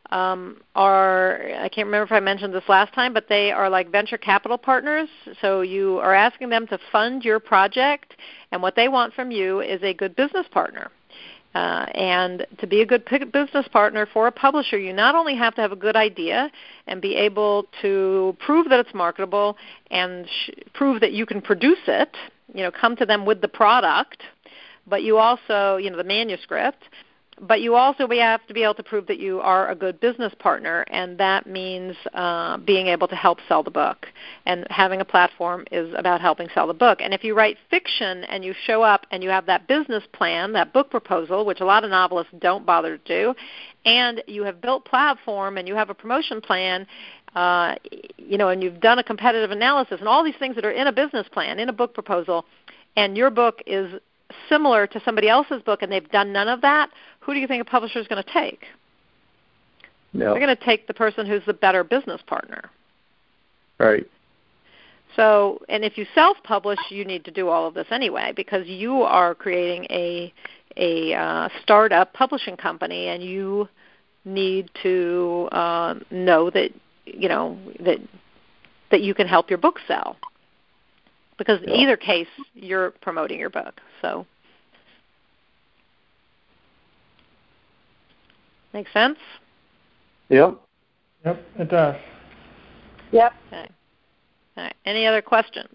are, I can't remember if I mentioned this last time, but they are like venture capital partners. So you are asking them to fund your project, and what they want from you is a good business partner. And to be a good business partner for a publisher, you not only have to have a good idea and be able to prove that it's marketable and prove that you can produce it, come to them with the product, but you also, the manuscript, but you also have to be able to prove that you are a good business partner, and that means being able to help sell the book. And having a platform is about helping sell the book. And if you write fiction and you show up and you have that business plan, that book proposal, which a lot of novelists don't bother to do, and you have built Platform and you have a promotion plan, and you've done a competitive analysis and all these things that are in a business plan, in a book proposal, and your book is similar to somebody else's book and they've done none of that, who do you think a publisher is going to take? Yeah. They're going to take the person who's the better business partner. Right. So, and if you self-publish, you need to do all of this anyway, because you are creating a startup publishing company, and you need to know that that you can help your book sell. Because in either case, you're promoting your book. So, make sense? Yep. Yep, it does. Yep. Okay. All right. Any other questions?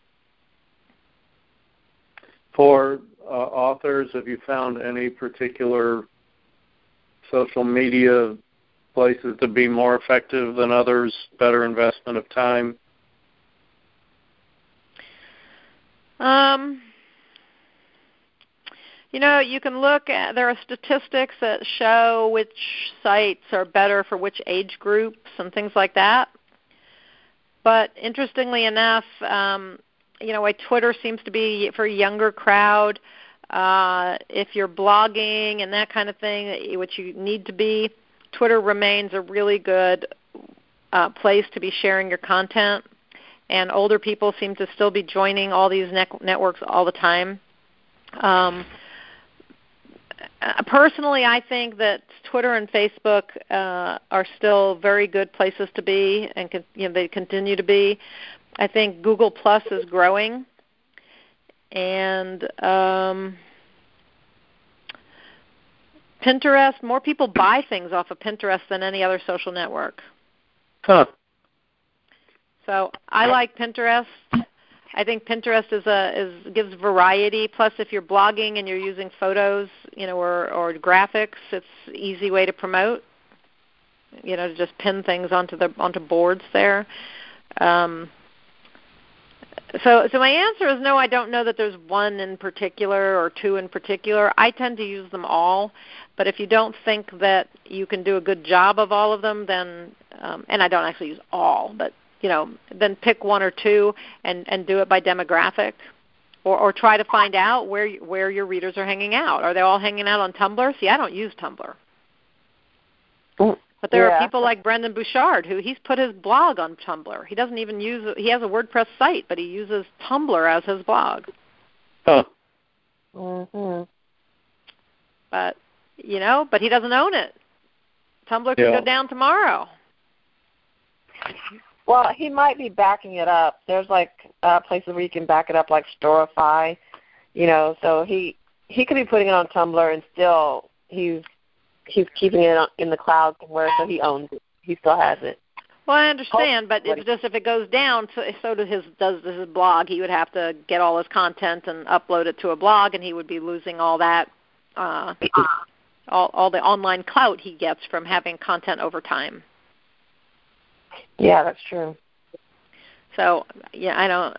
For authors, have you found any particular social media places to be more effective than others, better investment of time? You can look at, there are statistics that show which sites are better for which age groups and things like that. But interestingly enough, why Twitter seems to be for a younger crowd. If you're blogging and that kind of thing, which you need to be, Twitter remains a really good place to be sharing your content. And older people seem to still be joining all these networks all the time. Personally, I think that Twitter and Facebook are still very good places to be, and they continue to be. I think Google Plus is growing, and Pinterest. More people buy things off of Pinterest than any other social network. Huh. So I like Pinterest. I think Pinterest gives variety. Plus, if you're blogging and you're using photos, or graphics, it's an easy way to promote. To just pin things onto boards there. So my answer is no. I don't know that there's one in particular or two in particular. I tend to use them all. But if you don't think that you can do a good job of all of them, then and I don't actually use all, but then pick one or two and do it by demographic, or try to find out where your readers are hanging out. Are they all hanging out on Tumblr? See, I don't use Tumblr. But there are people like Brendan Bouchard he's put his blog on Tumblr. He doesn't even he has a WordPress site, but he uses Tumblr as his blog. Huh. Mm-hmm. But but he doesn't own it. Tumblr could go down tomorrow. Well, he might be backing it up. There's places where you can back it up, like Storify, So he could be putting it on Tumblr and still he's keeping it in the cloud somewhere, so he owns it. He still has it. Well, I understand, but it's just if it goes down, so does his blog. He would have to get all his content and upload it to a blog, and he would be losing all that, all the online clout he gets from having content over time. Yeah, that's true. So, I don't.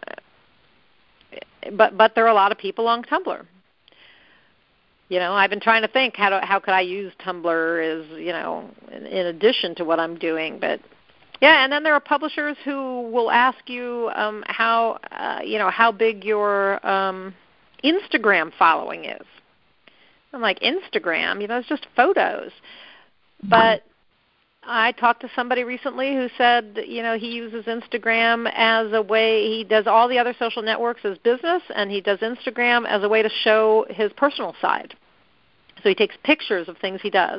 But there are a lot of people on Tumblr. I've been trying to think how could I use Tumblr as in addition to what I'm doing. But and then there are publishers who will ask you how big your Instagram following is. I'm like, Instagram, it's just photos, but. I talked to somebody recently who said, he uses Instagram as a way. He does all the other social networks as business, and he does Instagram as a way to show his personal side. So he takes pictures of things he does.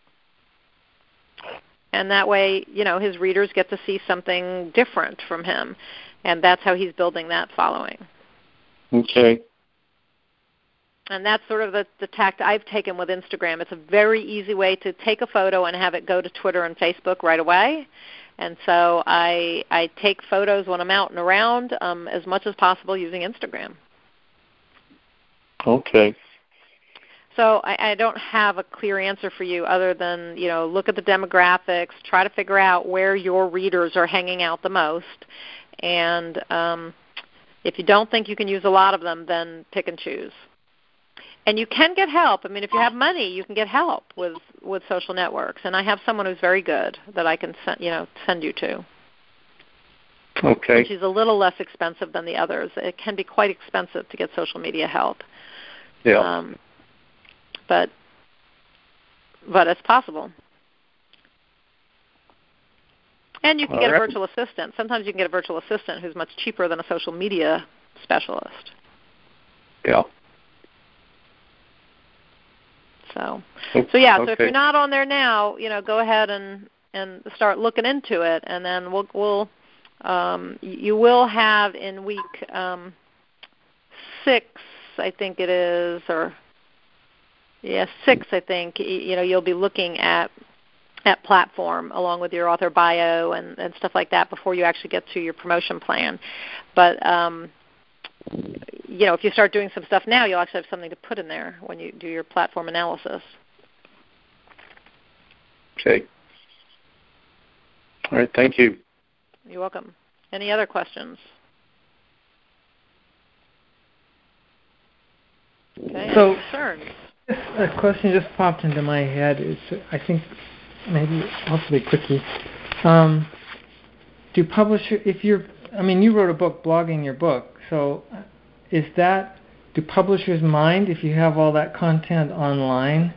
And that way, his readers get to see something different from him. And that's how he's building that following. Okay. And that's sort of the tact I've taken with Instagram. It's a very easy way to take a photo and have it go to Twitter and Facebook right away. And so I take photos when I'm out and around as much as possible using Instagram. Okay. So I don't have a clear answer for you other than, look at the demographics, try to figure out where your readers are hanging out the most. And if you don't think you can use a lot of them, then pick and choose. And you can get help. I mean, if you have money, you can get help with social networks. And I have someone who's very good that I can send you to. Okay. And she's a little less expensive than the others. It can be quite expensive to get social media help. Yeah. But it's possible. And you can get a virtual assistant. Sometimes you can get a virtual assistant who's much cheaper than a social media specialist. Yeah. So if you're not on there now, go ahead and start looking into it, and then you will have in week 6, I think it is, 6, I think. You'll be looking at platform along with your author bio and stuff like that before you actually get to your promotion plan. But if you start doing some stuff now, you'll actually have something to put in there when you do your platform analysis. Okay. All right. Thank you. You're welcome. Any other questions? Okay. So, concerns? A question just popped into my head. I think maybe hopefully quickly. Do publishers, you wrote a book blogging your book, so do publishers mind if you have all that content online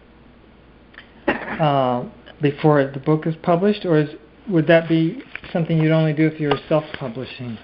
before the book is published, or would that be something you'd only do if you were self-publishing?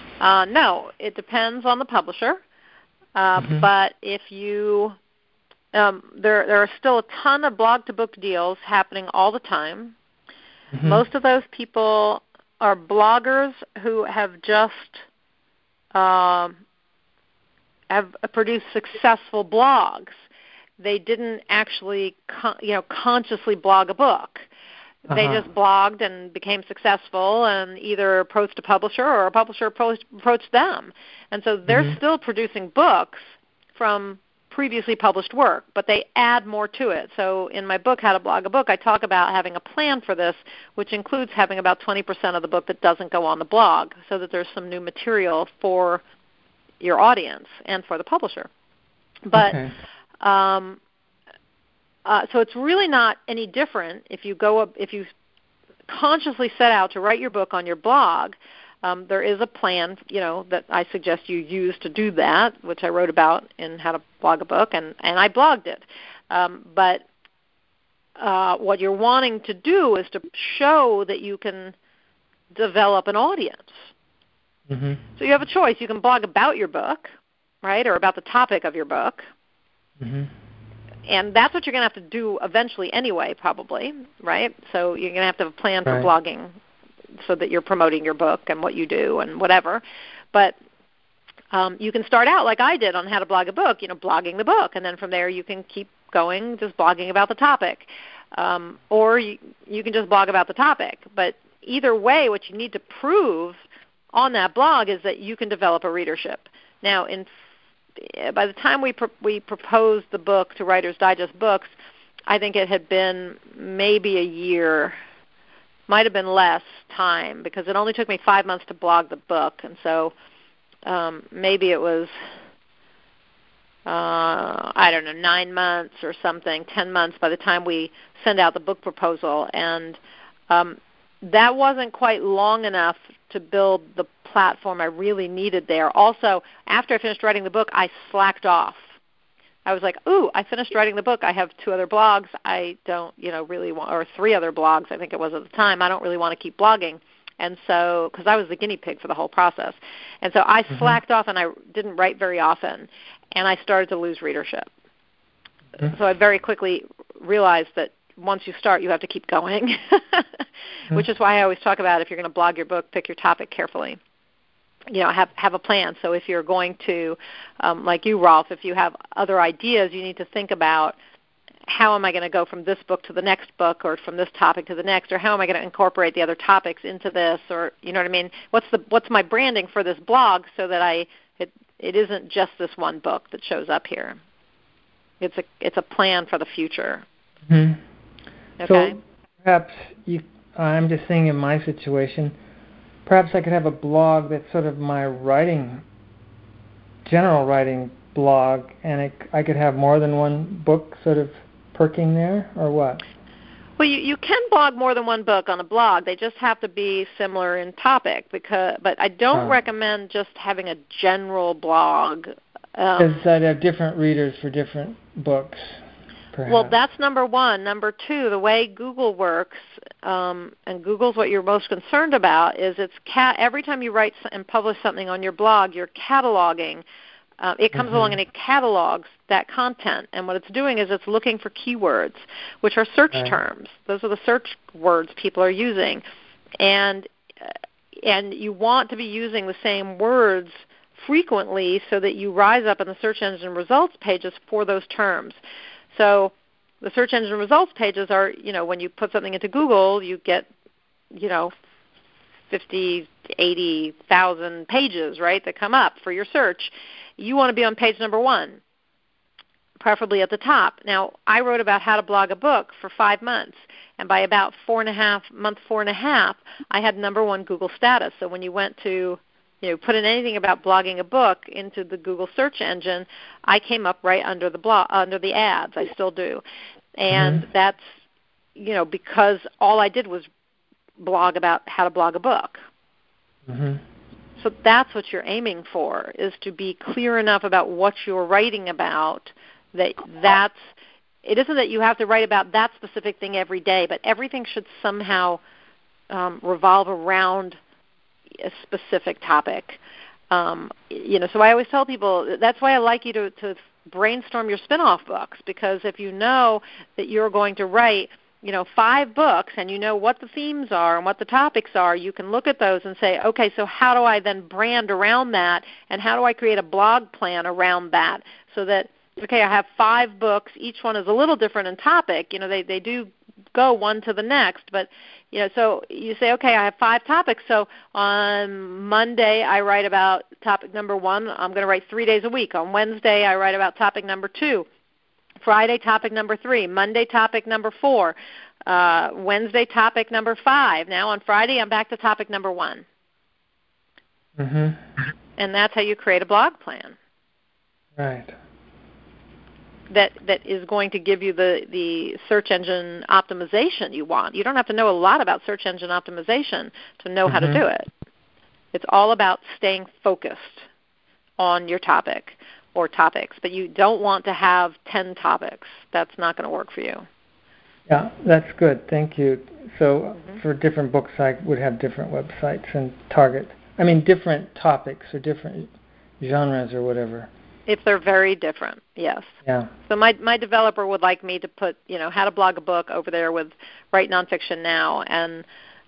No, it depends on the publisher. But if you there are still a ton of blog-to-book deals happening all the time. Mm-hmm. Most of those people are bloggers who have just have produced successful blogs. They didn't actually consciously blog a book. They just blogged and became successful and either approached a publisher or a publisher approached them. And so they're still producing books from previously published work, but they add more to it. So in my book, How to Blog a Book, I talk about having a plan for this, which includes having about 20% of the book that doesn't go on the blog, so that there's some new material for your audience and for the publisher. But so it's really not any different if you consciously set out to write your book on your blog. There is a plan, that I suggest you use to do that, which I wrote about in How to Blog a Book, and I blogged it. But what you're wanting to do is to show that you can develop an audience. Mm-hmm. So you have a choice. You can blog about your book, right, or about the topic of your book. Mm-hmm. And that's what you're going to have to do eventually anyway, probably, right? So you're going to have a plan for blogging so that you're promoting your book and what you do and whatever. But you can start out like I did on How to Blog a Book, blogging the book. And then from there you can keep going just blogging about the topic. Or you can just blog about the topic. But either way, what you need to prove on that blog is that you can develop a readership. Now, by the time we proposed the book to Writer's Digest Books, I think it had been maybe a year, might have been less time, because it only took me 5 months to blog the book. And so maybe it was, 9 months or something, 10 months by the time we send out the book proposal. And that wasn't quite long enough to build the platform I really needed there. Also, after I finished writing the book, I slacked off. I was like, ooh, I finished writing the book. I have 2 other blogs. I don't, really want, or 3 other blogs, I think it was at the time. I don't really want to keep blogging. And so, because I was the guinea pig for the whole process. And so I slacked off and I didn't write very often. And I started to lose readership. So I very quickly realized that once you start, you have to keep going, which is why I always talk about if you're going to blog your book, pick your topic carefully. Have a plan. So if you're going to, like you, Rolf, if you have other ideas, you need to think about how am I going to go from this book to the next book, or from this topic to the next, or how am I going to incorporate the other topics into this, or you know what I mean? What's my branding for this blog so that it isn't just this one book that shows up here. It's a plan for the future. Mm-hmm. Okay. So perhaps I'm just saying in my situation, perhaps I could have a blog that's sort of my general writing blog, and I could have more than one book sort of perking there, or what? Well, you can blog more than one book on a blog. They just have to be similar in topic. But I don't recommend just having a general blog. Because I'd have different readers for different books. Perhaps. Well, that's number one. Number two, the way Google works, and Google's what you're most concerned about, is every time you write and publish something on your blog, you're cataloging. It comes along and it catalogs that content. And what it's doing is it's looking for keywords, which are search terms. Those are the search words people are using. And you want to be using the same words frequently so that you rise up in the search engine results pages for those terms. So the search engine results pages are, when you put something into Google, you get, 50, 80,000 pages, right, that come up for your search. You want to be on page number 1, preferably at the top. Now, I wrote about How to Blog a Book for 5 months, and by about month 4.5, I had number 1 Google status. So when you went to put in anything about blogging a book into the Google search engine, I came up right under the ads. I still do. And that's, because all I did was blog about how to blog a book. Mm-hmm. So that's what you're aiming for, is to be clear enough about what you're writing about it isn't that you have to write about that specific thing every day, but everything should somehow revolve around a specific topic. So I always tell people, that's why I like you to brainstorm your spin-off books, because if you know that you're going to write 5 books and you know what the themes are and what the topics are, you can look at those and say, okay, so how do I then brand around that, and how do I create a blog plan around that so that, okay, I have 5 books, each one is a little different in topic. They do go one to the next, but so you say, okay, I have 5 topics, so on Monday I write about topic number 1. I'm going to write 3 days a week. On Wednesday I write about topic number 2. Friday, topic number 3. Monday, topic number 4. Wednesday, topic number 5. Now on Friday, I'm back to topic number 1. Mm-hmm. And that's how you create a blog plan. Right. That is going to give you the search engine optimization you want. You don't have to know a lot about search engine optimization to know how to do it. It's all about staying focused on your topic or topics, but you don't want to have 10 topics. That's not going to work for you. Yeah, that's good. Thank you. So for different books, I would have different websites and different topics or different genres or whatever. If they're very different, yes. Yeah. So my developer would like me to put, how to blog a book over there with Write Nonfiction Now. And,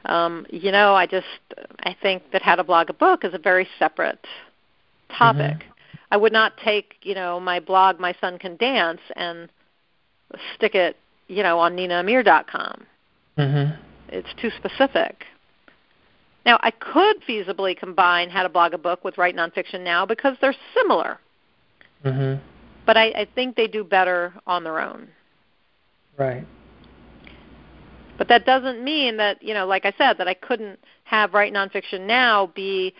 I think that how to blog a book is a very separate topic. I would not take, my blog, My Son Can Dance, and stick it, on NinaAmir.com. It's too specific. Now, I could feasibly combine How to Blog a Book with Write Nonfiction Now because they're similar. But I think they do better on their own. Right. But that doesn't mean that, like I said, that I couldn't have Write Nonfiction Now be,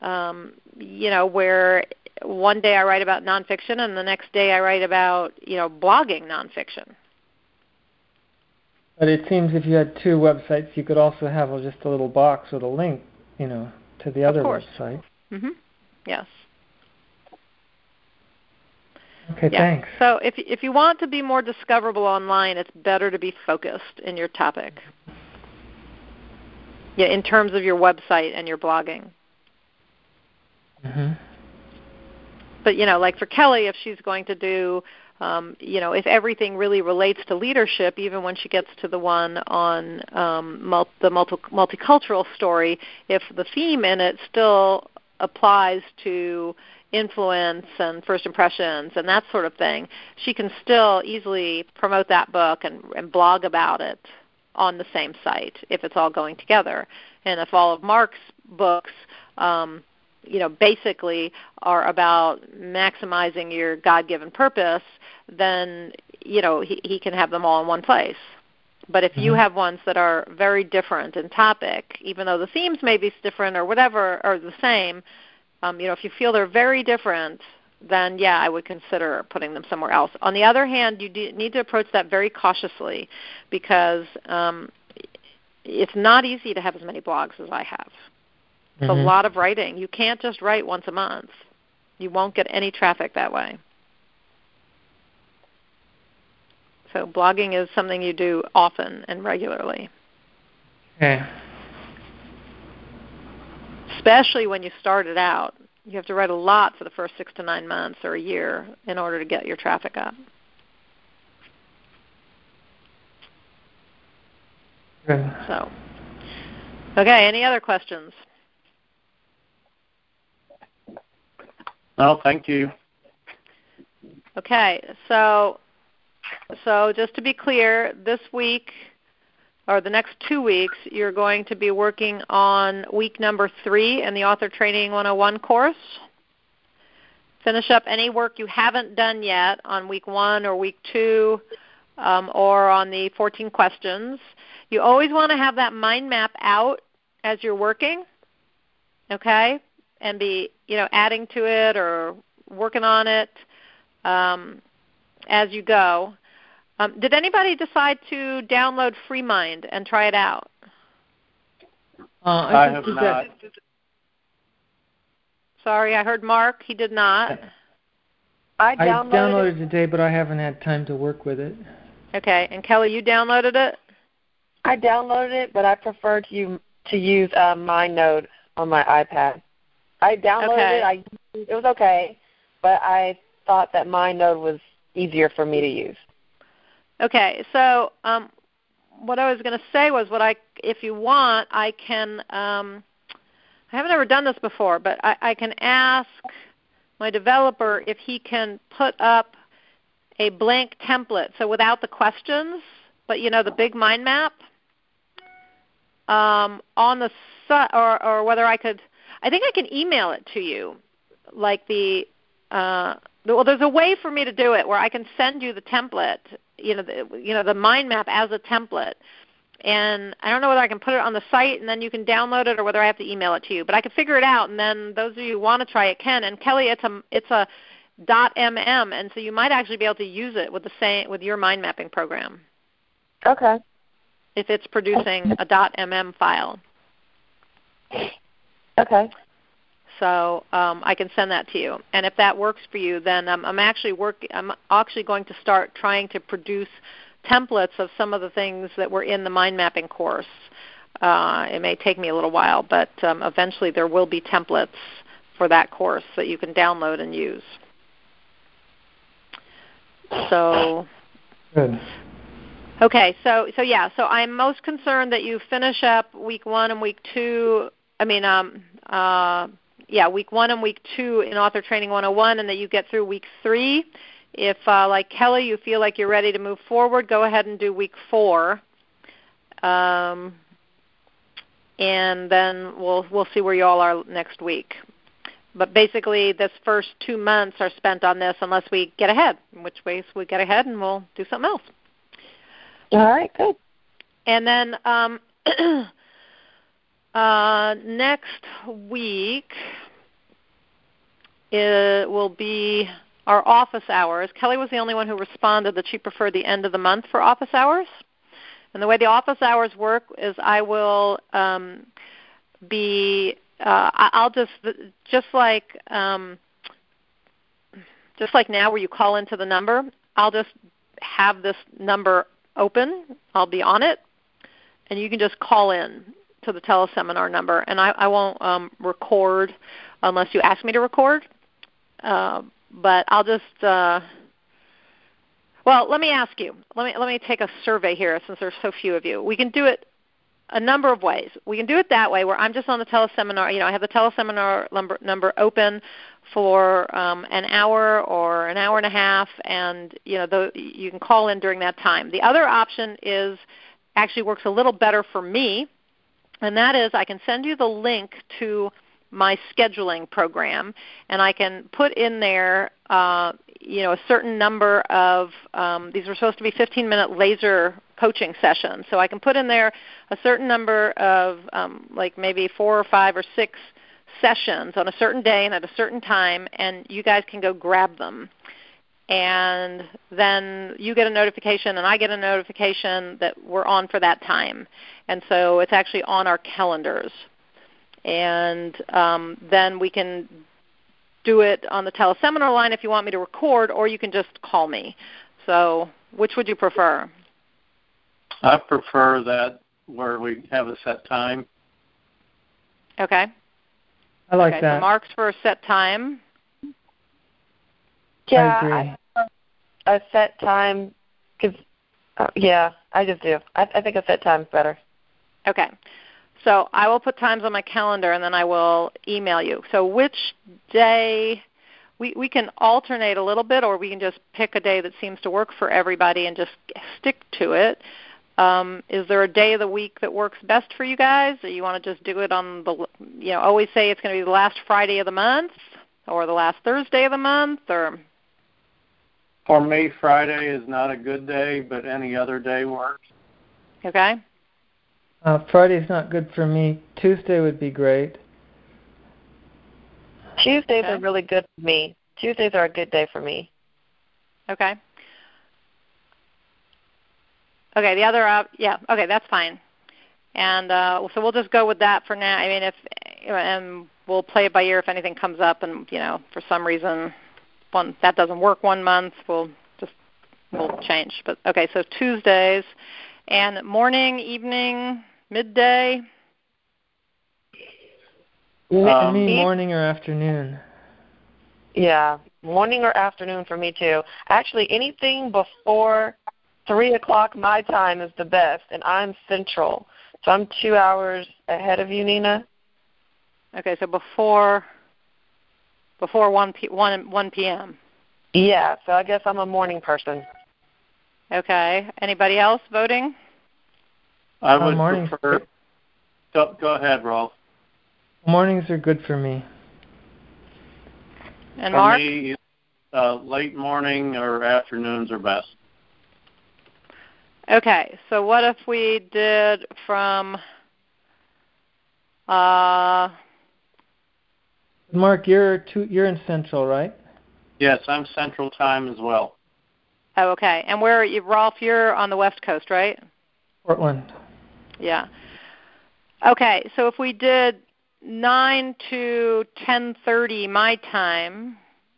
where one day I write about nonfiction and the next day I write about, blogging nonfiction. But it seems if you had 2 websites, you could also have just a little box with a link, to the other website. Yes. Okay, thanks. So if you want to be more discoverable online, it's better to be focused in your topic. Yeah, in terms of your website and your blogging. But, like for Kelly, if she's going to do, if everything really relates to leadership, even when she gets to the one on the multicultural story, if the theme in it still applies to influence and first impressions and that sort of thing, she can still easily promote that book and blog about it on the same site if it's all going together. And if all of Mark's books basically are about maximizing your God-given purpose, then, he can have them all in one place. But if you have ones that are very different in topic, even though the themes may be different or whatever, or the same, if you feel they're very different, then, I would consider putting them somewhere else. On the other hand, you need to approach that very cautiously because it's not easy to have as many blogs as I have. It's a lot of writing. You can't just write once a month. You won't get any traffic that way. So blogging is something you do often and regularly. Okay. Especially when you start it out. You have to write a lot for the first 6 to 9 months or a year in order to get your traffic up. Good. So, okay, any other questions? No, thank you. Okay, so just to be clear, this week or the next 2 weeks, you're going to be working on week number 3 in the Author Training 101 course. Finish up any work you haven't done yet on week 1 or week 2 or on the 14 questions. You always want to have that mind map out as you're working, okay, and be adding to it or working on it as you go. Did anybody decide to download FreeMind and try it out? I have not. Sorry, I heard Mark. He did not. I downloaded it today, but I haven't had time to work with it. Okay, and Kelly, you downloaded it? I downloaded it, but I prefer to use MindNote on my iPad. I downloaded it. It was okay, but I thought that MindNode was easier for me to use. Okay, so what I was going to say was, if you want, I can. I haven't ever done this before, but I can ask my developer if he can put up a blank template, so without the questions, but the big mind map on the or whether I could. I think I can email it to you, like there's a way for me to do it where I can send you the template, the mind map as a template. And I don't know whether I can put it on the site and then you can download it, or whether I have to email it to you. But I can figure it out, and then those of you who want to try it can. And Kelly, it's a .mm, and so you might actually be able to use it with your mind mapping program. Okay. If it's producing a .mm file. Okay. So I can send that to you, and if that works for you, then I'm actually going to start trying to produce templates of some of the things that were in the mind mapping course. It may take me a little while, but eventually there will be templates for that course that you can download and use. So good. Okay, so I'm most concerned that you finish up week 1 and week 2. Week 1 and week 2 in Author Training 101, and that you get through week 3. If, like Kelly, you feel like you're ready to move forward, go ahead and do week 4, and then we'll see where you all are next week. But basically, this first 2 months are spent on this, unless we get ahead. In which case, we get ahead and we'll do something else. All right, good. And then next week it will be our office hours. Kelly was the only one who responded that she preferred the end of the month for office hours. And the way the office hours work is I will I'll just like now where you call into the number, I'll just have this number open. I'll be on it, and you can just call in to the teleseminar number, and I won't record unless you ask me to record. But I'll just let me ask you. Let me take a survey here since there's so few of you. We can do it a number of ways. We can do it that way where I'm just on the teleseminar. I have the teleseminar number open for an hour or an hour and a half, and you can call in during that time. The other option actually works a little better for me, and that is I can send you the link to my scheduling program, and I can put in there a certain number of these were supposed to be 15-minute laser coaching sessions. So I can put in there a certain number of like maybe 4 or 5 or 6 sessions on a certain day and at a certain time, and you guys can go grab them. And then you get a notification and I get a notification that we're on for that time. And so it's actually on our calendars. And then we can do it on the teleseminar line if you want me to record, or you can just call me. So which would you prefer? I prefer that where we have a set time. Okay. I like that. So Mark's for a set time. Yeah, I agree. I prefer a set time because, I just do. I think a set time is better. Okay. So I will put times on my calendar, and then I will email you. So which day, we can alternate a little bit, or we can just pick a day that seems to work for everybody and just stick to it. Is there a day of the week that works best for you guys? Or you want to just do it on always say it's going to be the last Friday of the month or the last Thursday of the month? Or For me, Friday is not a good day, but any other day works. Okay. Friday's not good for me. Tuesday would be great. Tuesdays are really good for me. Tuesdays are a good day for me. Okay. Okay, the other okay, that's fine. And so we'll just go with that for now. I mean, and we'll play it by ear if anything comes up, and for some reason that doesn't work one month, we'll change. But okay, so Tuesdays, and morning, evening, midday. I mean morning or afternoon. Yeah, morning or afternoon for me too. Actually, anything before 3 o'clock my time is the best, and I'm Central, so I'm 2 hours ahead of you, Nina. Okay, so before 1 p.m. Yeah, so I guess I'm a morning person. Okay. Anybody else voting? I would prefer. Go ahead, Rolf. Mornings are good for me. And for Mark? Me, late morning or afternoons are best. Okay, so what if we did from Mark, you're in Central, right? Yes, I'm Central Time as well. Oh, okay. And where are you, Rolf? You're on the West Coast, right? Portland. Yeah. Okay, so if we did 9 to 10:30 my time,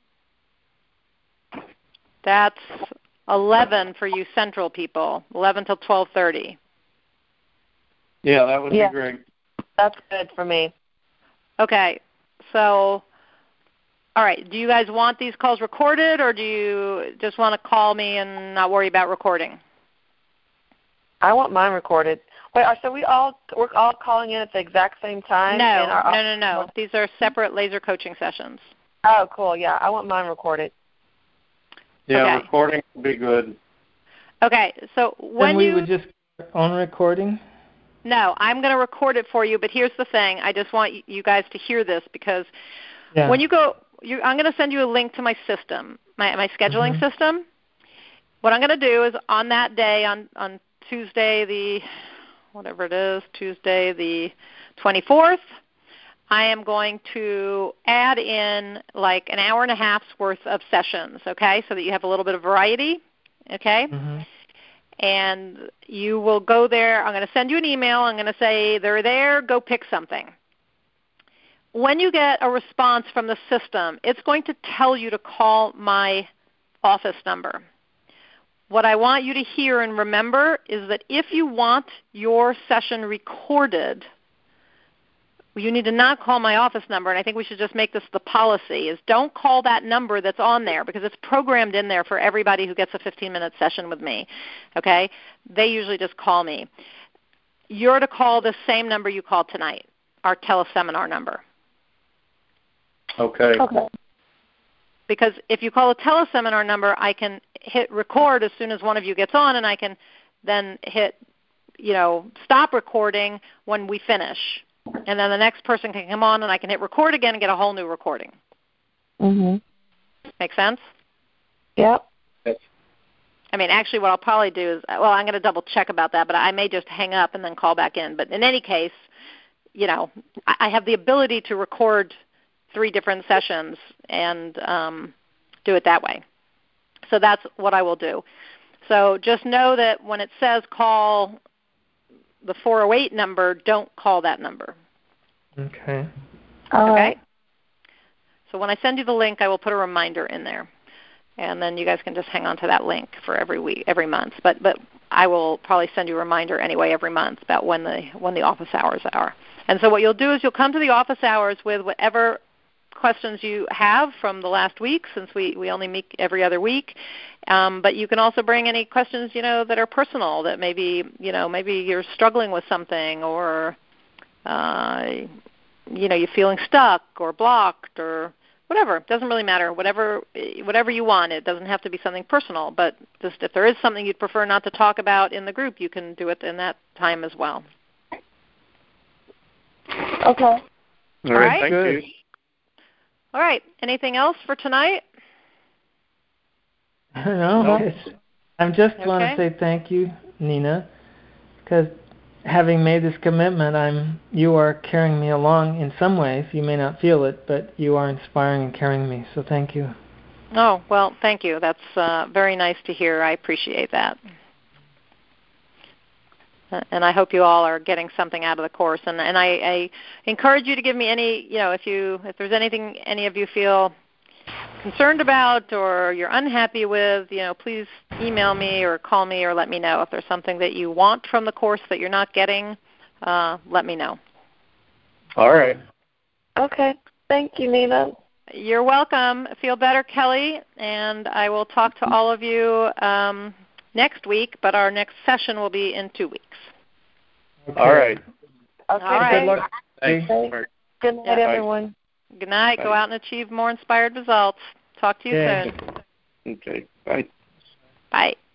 that's 11 for you Central people. 11 till 12:30. Yeah, that would be great. That's good for me. Okay, so. All right. Do you guys want these calls recorded, or do you just want to call me and not worry about recording? I want mine recorded. Wait, so we're all calling in at the exact same time? No. These are separate laser coaching sessions. Oh, cool. Yeah, I want mine recorded. Yeah, okay. Recording would be good. Okay. So when we would just on recording. No, I'm going to record it for you. But here's the thing: I just want you guys to hear this because when you go. I'm going to send you a link to my system, my scheduling system. What I'm going to do is on that day, on Tuesday the 24th, I am going to add in like an hour and a half's worth of sessions, okay, so that you have a little bit of variety, okay? Mm-hmm. And you will go there. I'm going to send you an email. I'm going to say, they're there, go pick something. When you get a response from the system, it's going to tell you to call my office number. What I want you to hear and remember is that if you want your session recorded, you need to not call my office number, and I think we should just make this the policy, is don't call that number that's on there because it's programmed in there for everybody who gets a 15-minute session with me, okay? They usually just call me. You're to call the same number you called tonight, our teleseminar number. Okay. Because if you call a teleseminar number, I can hit record as soon as one of you gets on, and I can then hit, stop recording when we finish. And then the next person can come on, and I can hit record again and get a whole new recording. Mhm. Make sense? Yep. I mean, actually what I'll probably do is, I'm going to double check about that, but I may just hang up and then call back in. But in any case, I have the ability to record 3 different sessions and do it that way. So that's what I will do. So just know that when it says call the 408 number, don't call that number. Okay. Okay? So when I send you the link, I will put a reminder in there. And then you guys can just hang on to that link for every month. But I will probably send you a reminder anyway every month about when the office hours are. And so what you'll do is you'll come to the office hours with whatever questions you have from the last week, since we only meet every other week. But you can also bring any questions, that are personal, that maybe you're struggling with something, or you're feeling stuck or blocked or whatever. It doesn't really matter. Whatever you want. It doesn't have to be something personal, but just if there is something you'd prefer not to talk about in the group, you can do it in that time as well. Okay. All right. Thank you. All right. Anything else for tonight? I don't know. I just want to say thank you, Nina, because having made this commitment, you are carrying me along in some ways. You may not feel it, but you are inspiring and carrying me. So thank you. Oh, well, thank you. That's very nice to hear. I appreciate that. And I hope you all are getting something out of the course. And I encourage you to give me any, if there's anything any of you feel concerned about or you're unhappy with, please email me or call me or let me know. If there's something that you want from the course that you're not getting, let me know. All right. Okay. Thank you, Nina. You're welcome. Feel better, Kelly, and I will talk to all of you next week, but our next session will be in 2 weeks. Okay. All right. Okay. All right. Good luck. Thanks. Good night, everyone. Good night. Bye. Go out and achieve more inspired results. Talk to you soon. Okay. Bye. Bye.